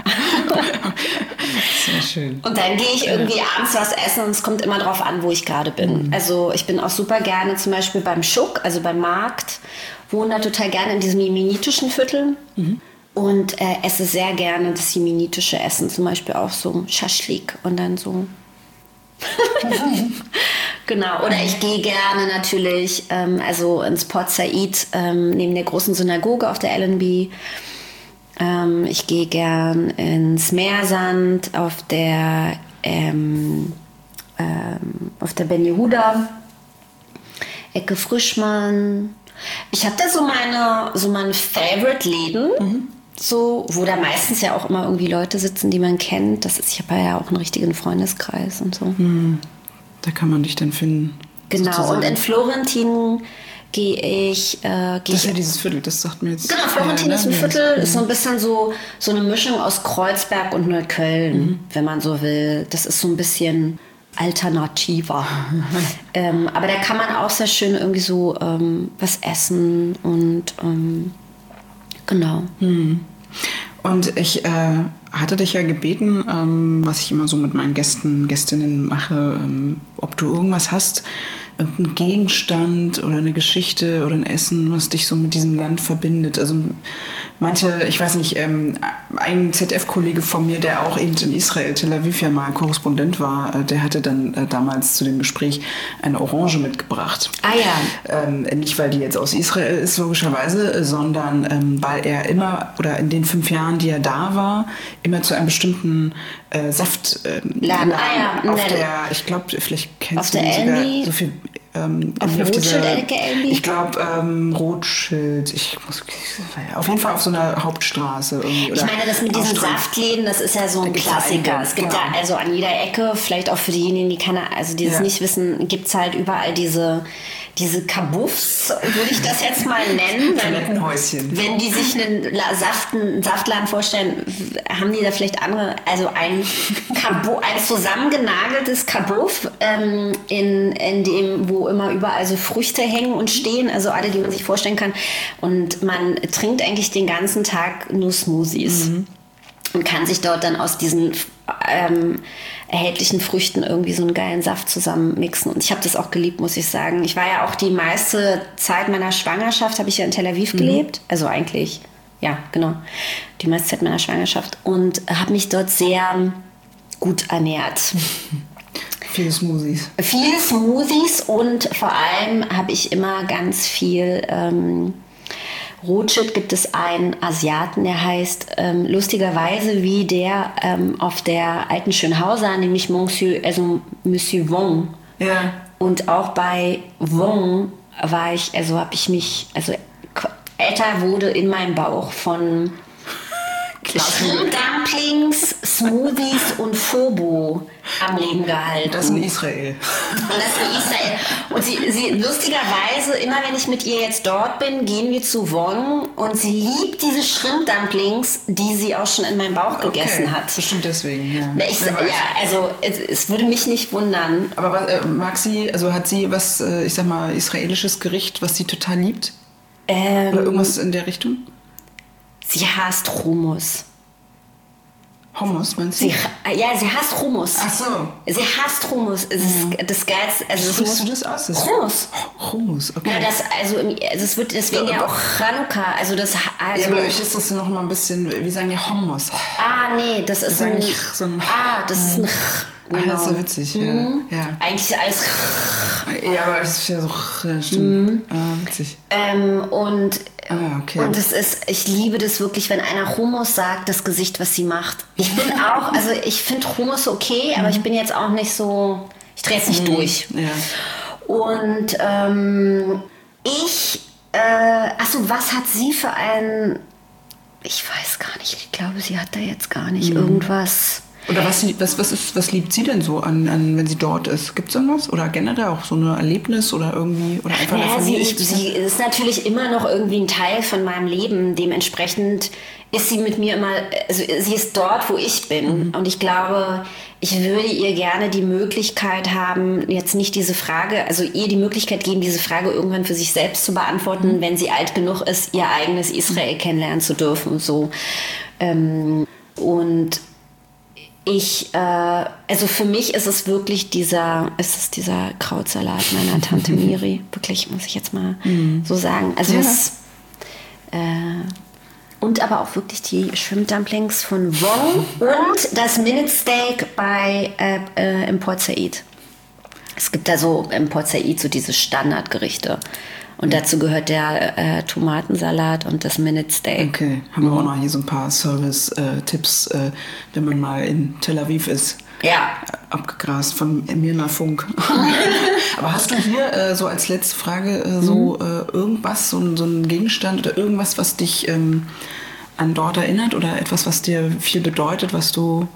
Sehr schön. Und dann gehe ich irgendwie abends was essen und es kommt immer drauf an, wo ich gerade bin. Mhm. Also ich bin auch super gerne zum Beispiel beim Schuk, also beim Markt, wohne da total gerne in diesem jemenitischen Viertel mhm. und äh, esse sehr gerne das jemenitische Essen, zum Beispiel auch so Schaschlik und dann so. Genau, oder ich gehe gerne natürlich ähm, also ins Port Said ähm, neben der großen Synagoge auf der Allenby. Ähm, ich gehe gern ins Meersand auf der ähm, ähm, auf der Ben Yehuda, Ecke Frischmann. Ich habe da so meine so meine Favorite-Läden, mhm. so, wo da meistens ja auch immer irgendwie Leute sitzen, die man kennt. Das ist, ich habe ja auch einen richtigen Freundeskreis und so. Mhm. Da kann man dich dann finden. Genau, sozusagen. Und in Florentin gehe ich... Äh, geh das ist ich, ja dieses Viertel, das sagt mir jetzt... Genau, Florentin ja, ist ein Viertel, mhm. ist so ein bisschen so, so eine Mischung aus Kreuzberg und Neukölln, mhm. wenn man so will. Das ist so ein bisschen alternativer. ähm, aber da kann man auch sehr schön irgendwie so ähm, was essen und ähm, genau. Mhm. Und ich äh, hatte dich ja gebeten, ähm, was ich immer so mit meinen Gästen, Gästinnen mache, ähm, ob du irgendwas hast, irgendein Gegenstand oder eine Geschichte oder ein Essen, was dich so mit diesem Land verbindet. Also manche, ich weiß nicht, ähm, ein Z D F-Kollege von mir, der auch eben in Israel, Tel Aviv ja mal Korrespondent war, äh, der hatte dann äh, damals zu dem Gespräch eine Orange mitgebracht. Ah ja. Ähm, nicht, weil die jetzt aus Israel ist, logischerweise, äh, sondern ähm, weil er immer, oder in den fünf Jahren, die er da war, immer zu einem bestimmten äh, Saft äh, Laden. Ah, ja. auf nee. der, ich glaube, vielleicht kennst du den sogar, Allenby? so viel Ähm, auf auf Rothschild, Ecke Allenby? Ich glaube, ähm, Rothschild. Ich muss, auf jeden Fall auf so einer Hauptstraße. Irgendwie, oder ich meine, das mit diesen Saftläden, das ist ja so ein Klassiker. Es gibt ja genau. also an jeder Ecke, vielleicht auch für diejenigen, die keine, also die es ja. nicht wissen, gibt es halt überall diese, diese Kabuffs, würde ich das jetzt mal nennen. Toilettenhäuschen. Wenn die sich einen Saft, einen Saftladen vorstellen, haben die da vielleicht andere, also ein, Kabuff, ein zusammengenageltes Kabuff, ähm, in, in dem, wo immer überall so Früchte hängen und stehen, also alle, die man sich vorstellen kann. Und man trinkt eigentlich den ganzen Tag nur Smoothies mhm. und kann sich dort dann aus diesen ähm, erhältlichen Früchten irgendwie so einen geilen Saft zusammen mixen. Und ich habe das auch geliebt, muss ich sagen. Ich war ja auch die meiste Zeit meiner Schwangerschaft, habe ich ja in Tel Aviv mhm. gelebt. Also eigentlich, ja, genau, die meiste Zeit meiner Schwangerschaft. Und habe mich dort sehr gut ernährt. Viele Smoothies. Viele Smoothies und vor allem habe ich immer ganz viel ähm, Rothschild. Gibt es einen Asiaten, der heißt ähm, lustigerweise wie der ähm, auf der alten Schönhauser, nämlich Monsieur, also Monsieur Wong. Ja. Und auch bei Wong war ich, also habe ich mich, also älter wurde in meinem Bauch von Dumplings, Smoothies und Phobo am Leben gehalten. Das ist in Israel. Und das ist in Israel. Und sie, sie, lustigerweise, immer wenn ich mit ihr jetzt dort bin, gehen wir zu Wong und sie liebt diese Shrimp-Dumplings, die sie auch schon in meinem Bauch gegessen okay. hat. Bestimmt deswegen, ja. Ich, ja, also es, es würde mich nicht wundern. Aber was, äh, mag sie, also hat sie was, äh, ich sag mal, israelisches Gericht, was sie total liebt? Ähm, Oder irgendwas in der Richtung? Sie hasst Hummus. Hummus, meinst du? Sie, ja, sie hasst Hummus. Ach so. Sie hasst Hummus. Es ist mhm. das Geilste. Also Wie sprichst du das aus? Das Hummus. Hummus, okay. Ja, das, also, also es wird deswegen ja, ja auch Chanukka. Also das, also ja, aber euch ist das noch mal ein bisschen, wie sagen die Hummus? Ah, nee, das ist ein, so ein... Ah, das ist ein... Genau. Ah, das ist so witzig, mhm. ja. ja. Eigentlich alles... Ja, aber es ist ja so... Ja, stimmt. Mhm. Ah, witzig. Ähm, und... Ah, okay. Und es ist, ich liebe das wirklich, wenn einer Hummus sagt, das Gesicht, was sie macht. Ich bin auch, also ich finde Hummus okay, aber ich bin jetzt auch nicht so, ich drehe es nicht durch. Ja. Und ähm, ich, äh, achso, was hat sie für ein, ich weiß gar nicht, ich glaube, sie hat da jetzt gar nicht mhm. irgendwas... Oder was, was, was, ist, was liebt sie denn so an, an, wenn sie dort ist? Gibt es irgendwas? Oder generell auch so ein Erlebnis oder irgendwie? Oder einfach ja, sie, ich, sie ist natürlich immer noch irgendwie ein Teil von meinem Leben. Dementsprechend ist sie mit mir immer, also sie ist dort, wo ich bin. Mhm. Und ich glaube, ich würde ihr gerne die Möglichkeit haben, jetzt nicht diese Frage, also ihr die Möglichkeit geben, diese Frage irgendwann für sich selbst zu beantworten, mhm. wenn sie alt genug ist, ihr eigenes Israel mhm. kennenlernen zu dürfen. So. Ähm, und Ich, äh, also für mich ist es wirklich dieser, ist es dieser Krautsalat meiner Tante Miri. Wirklich, muss ich jetzt mal mm. so sagen. Also ja. es, äh, und aber auch wirklich die Shrimp-Dumplings von Wong und das Minute Steak bei äh, äh, im Port Said. Es gibt da so im Port Said so diese Standardgerichte. Und dazu gehört der äh, Tomatensalat und das Minute Steak. Okay, haben wir auch noch hier so ein paar Service-Tipps, äh, wenn man mal in Tel Aviv ist. Ja. Abgegrast von Mirna Funk. Aber hast du hier äh, so als letzte Frage äh, so äh, irgendwas, so, so ein Gegenstand oder irgendwas, was dich ähm, an dort erinnert oder etwas, was dir viel bedeutet, was du...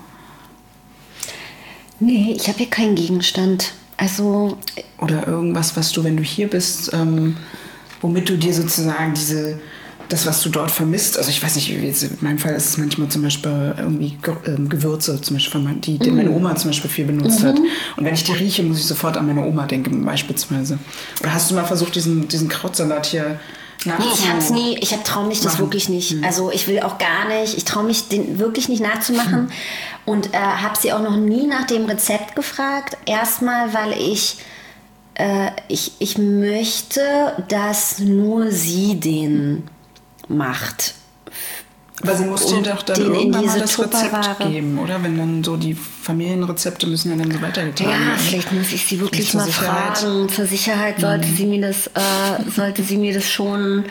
Nee, ich habe hier keinen Gegenstand. Also, oder irgendwas, was du, wenn du hier bist, ähm, womit du dir sozusagen diese, das, was du dort vermisst, also ich weiß nicht, jetzt in meinem Fall ist es manchmal zum Beispiel irgendwie Gewürze, zum Beispiel, die, die mm. meine Oma zum Beispiel viel benutzt mm-hmm. hat. Und wenn ich die rieche, muss ich sofort an meine Oma denken, beispielsweise. Oder hast du mal versucht, diesen, diesen Krautsalat hier nachzumachen? Nee, ich hab's nie, ich hab, trau mich das machen. wirklich nicht. Mhm. Also ich will auch gar nicht, ich traue mich den wirklich nicht nachzumachen. Mhm. Und äh, habe sie auch noch nie nach dem Rezept gefragt. Erstmal, weil ich, äh, ich, ich möchte, dass nur sie den macht. Aber sie muss dir doch dann irgendwann mal das Rezept geben, oder? Wenn dann so die Familienrezepte müssen ja dann so weitergetragen werden. Ja, vielleicht muss ich sie wirklich mal Sicherheit. fragen. Zur Sicherheit sollte mhm. sie mir das, äh, sollte sie mir das schon...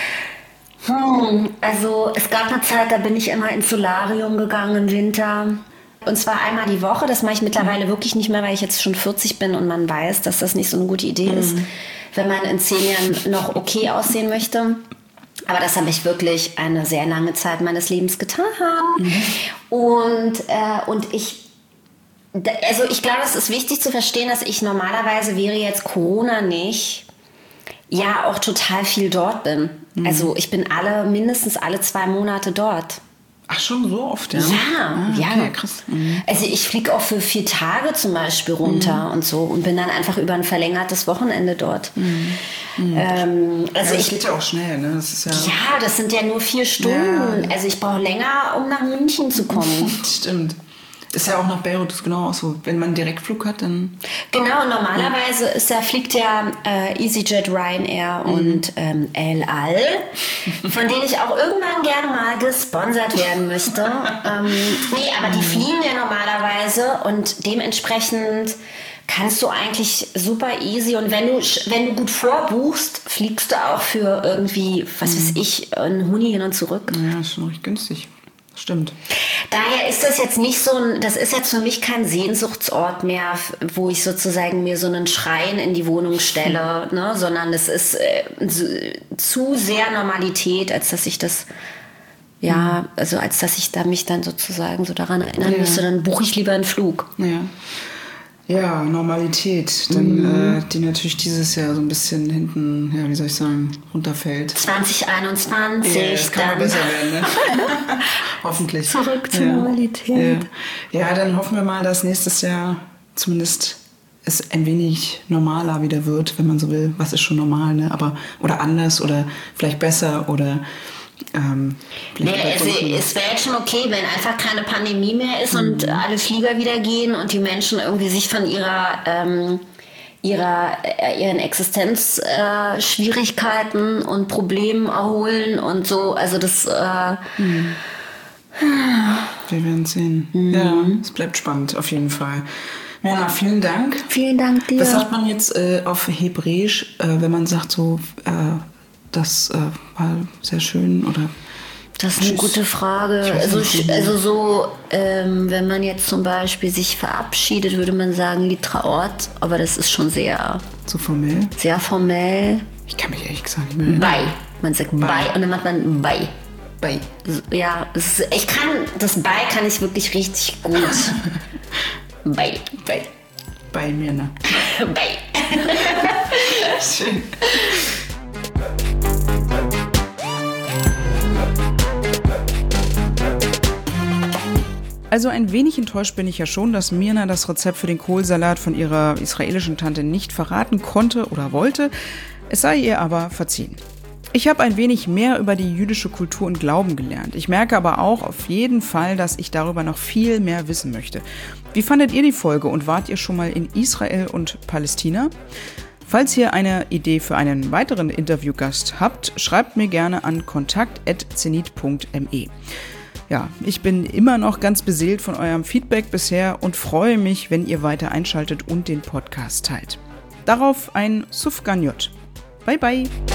Hm, also es gab eine Zeit, da bin ich immer ins Solarium gegangen im Winter. Und zwar einmal die Woche. Das mache ich mittlerweile mhm. wirklich nicht mehr, weil ich jetzt schon vierzig bin und man weiß, dass das nicht so eine gute Idee mhm. ist, wenn man in zehn Jahren noch okay aussehen möchte. Aber das habe ich wirklich eine sehr lange Zeit meines Lebens getan. Mhm. Und, äh, und ich, also ich glaube, es ist wichtig zu verstehen, dass ich normalerweise, wäre jetzt Corona nicht, ja auch total viel dort bin. Mhm. Also ich bin alle, mindestens alle zwei Monate dort. Ach, schon so oft, ja? Ja, ah, okay, ja. Krass. Mhm. Also ich fliege auch für vier Tage zum Beispiel runter mhm. und so und bin dann einfach über ein verlängertes Wochenende dort. Mhm. Mhm. Ähm, also ja, das ich, geht ja auch schnell, ne? Das ist ja, ja, das sind ja nur vier Stunden. Ja. Also ich brauche länger, um nach München zu kommen. Stimmt. Ist ja auch nach Beirut ist genau auch so. Wenn man einen Direktflug hat, dann... Genau, normalerweise ist ja, fliegt ja äh, EasyJet, Ryanair mhm. und ähm, El Al, von denen ich auch irgendwann gerne mal gesponsert werden möchte. ähm, nee, aber die fliegen ja normalerweise und dementsprechend kannst du eigentlich super easy. Und wenn du, wenn du gut vorbuchst, fliegst du auch für irgendwie, was weiß ich, einen Huni hin und zurück. Ja, ist schon recht günstig. Stimmt. Daher ist das jetzt nicht so ein, das ist jetzt für mich kein Sehnsuchtsort mehr, wo ich sozusagen mir so einen Schrein in die Wohnung stelle, ne? Sondern es ist äh, zu sehr Normalität, als dass ich das, ja, also als dass ich da mich dann sozusagen so daran erinnern ja. müsste, dann buche ich lieber einen Flug. Ja. Ja, Normalität, dann, mhm. äh, die natürlich dieses Jahr so ein bisschen hinten, ja, wie soll ich sagen, runterfällt. zwanzig einundzwanzig. Ja, das kann mal besser werden, ne? Hoffentlich. Zurück zur ja. Normalität. Ja. ja, dann hoffen wir mal, dass nächstes Jahr zumindest es ein wenig normaler wieder wird, wenn man so will. Was ist schon normal, ne? Aber, oder anders oder vielleicht besser oder... Ähm, nee, es, es wäre jetzt schon okay, wenn einfach keine Pandemie mehr ist mhm. und alle Flieger wieder gehen und die Menschen irgendwie sich von ihrer, ähm, ihrer äh, ihren Existenzschwierigkeiten äh, und Problemen erholen und so. Also das. Äh, mhm. Wir werden sehen. Mhm. Ja, es bleibt spannend auf jeden Fall. Mirna, vielen Dank. Vielen Dank dir. Was sagt man jetzt äh, auf Hebräisch, äh, wenn man sagt so? Äh, Das äh, war sehr schön, oder? Das ist eine Tschüss. Gute Frage. Also, also so, ähm, wenn man jetzt zum Beispiel sich verabschiedet, würde man sagen Litraort, aber das ist schon sehr... So formell? Sehr formell. Ich kann mich ehrlich gesagt nicht mehr erinnern. Bye. Man sagt Bye, bye und dann macht man Bye. Bye. Ja, das ist, ich kann, das Bye kann ich wirklich richtig gut. Bye. Bye. Bye, Mirna. Bye. Schön. Also ein wenig enttäuscht bin ich ja schon, dass Mirna das Rezept für den Kohlsalat von ihrer israelischen Tante nicht verraten konnte oder wollte. Es sei ihr aber verziehen. Ich habe ein wenig mehr über die jüdische Kultur und Glauben gelernt. Ich merke aber auch auf jeden Fall, dass ich darüber noch viel mehr wissen möchte. Wie fandet ihr die Folge und wart ihr schon mal in Israel und Palästina? Falls ihr eine Idee für einen weiteren Interviewgast habt, schreibt mir gerne an kontakt at zenit punkt me. Ja, ich bin immer noch ganz beseelt von eurem Feedback bisher und freue mich, wenn ihr weiter einschaltet und den Podcast teilt. Darauf ein Sufganjot. Bye bye!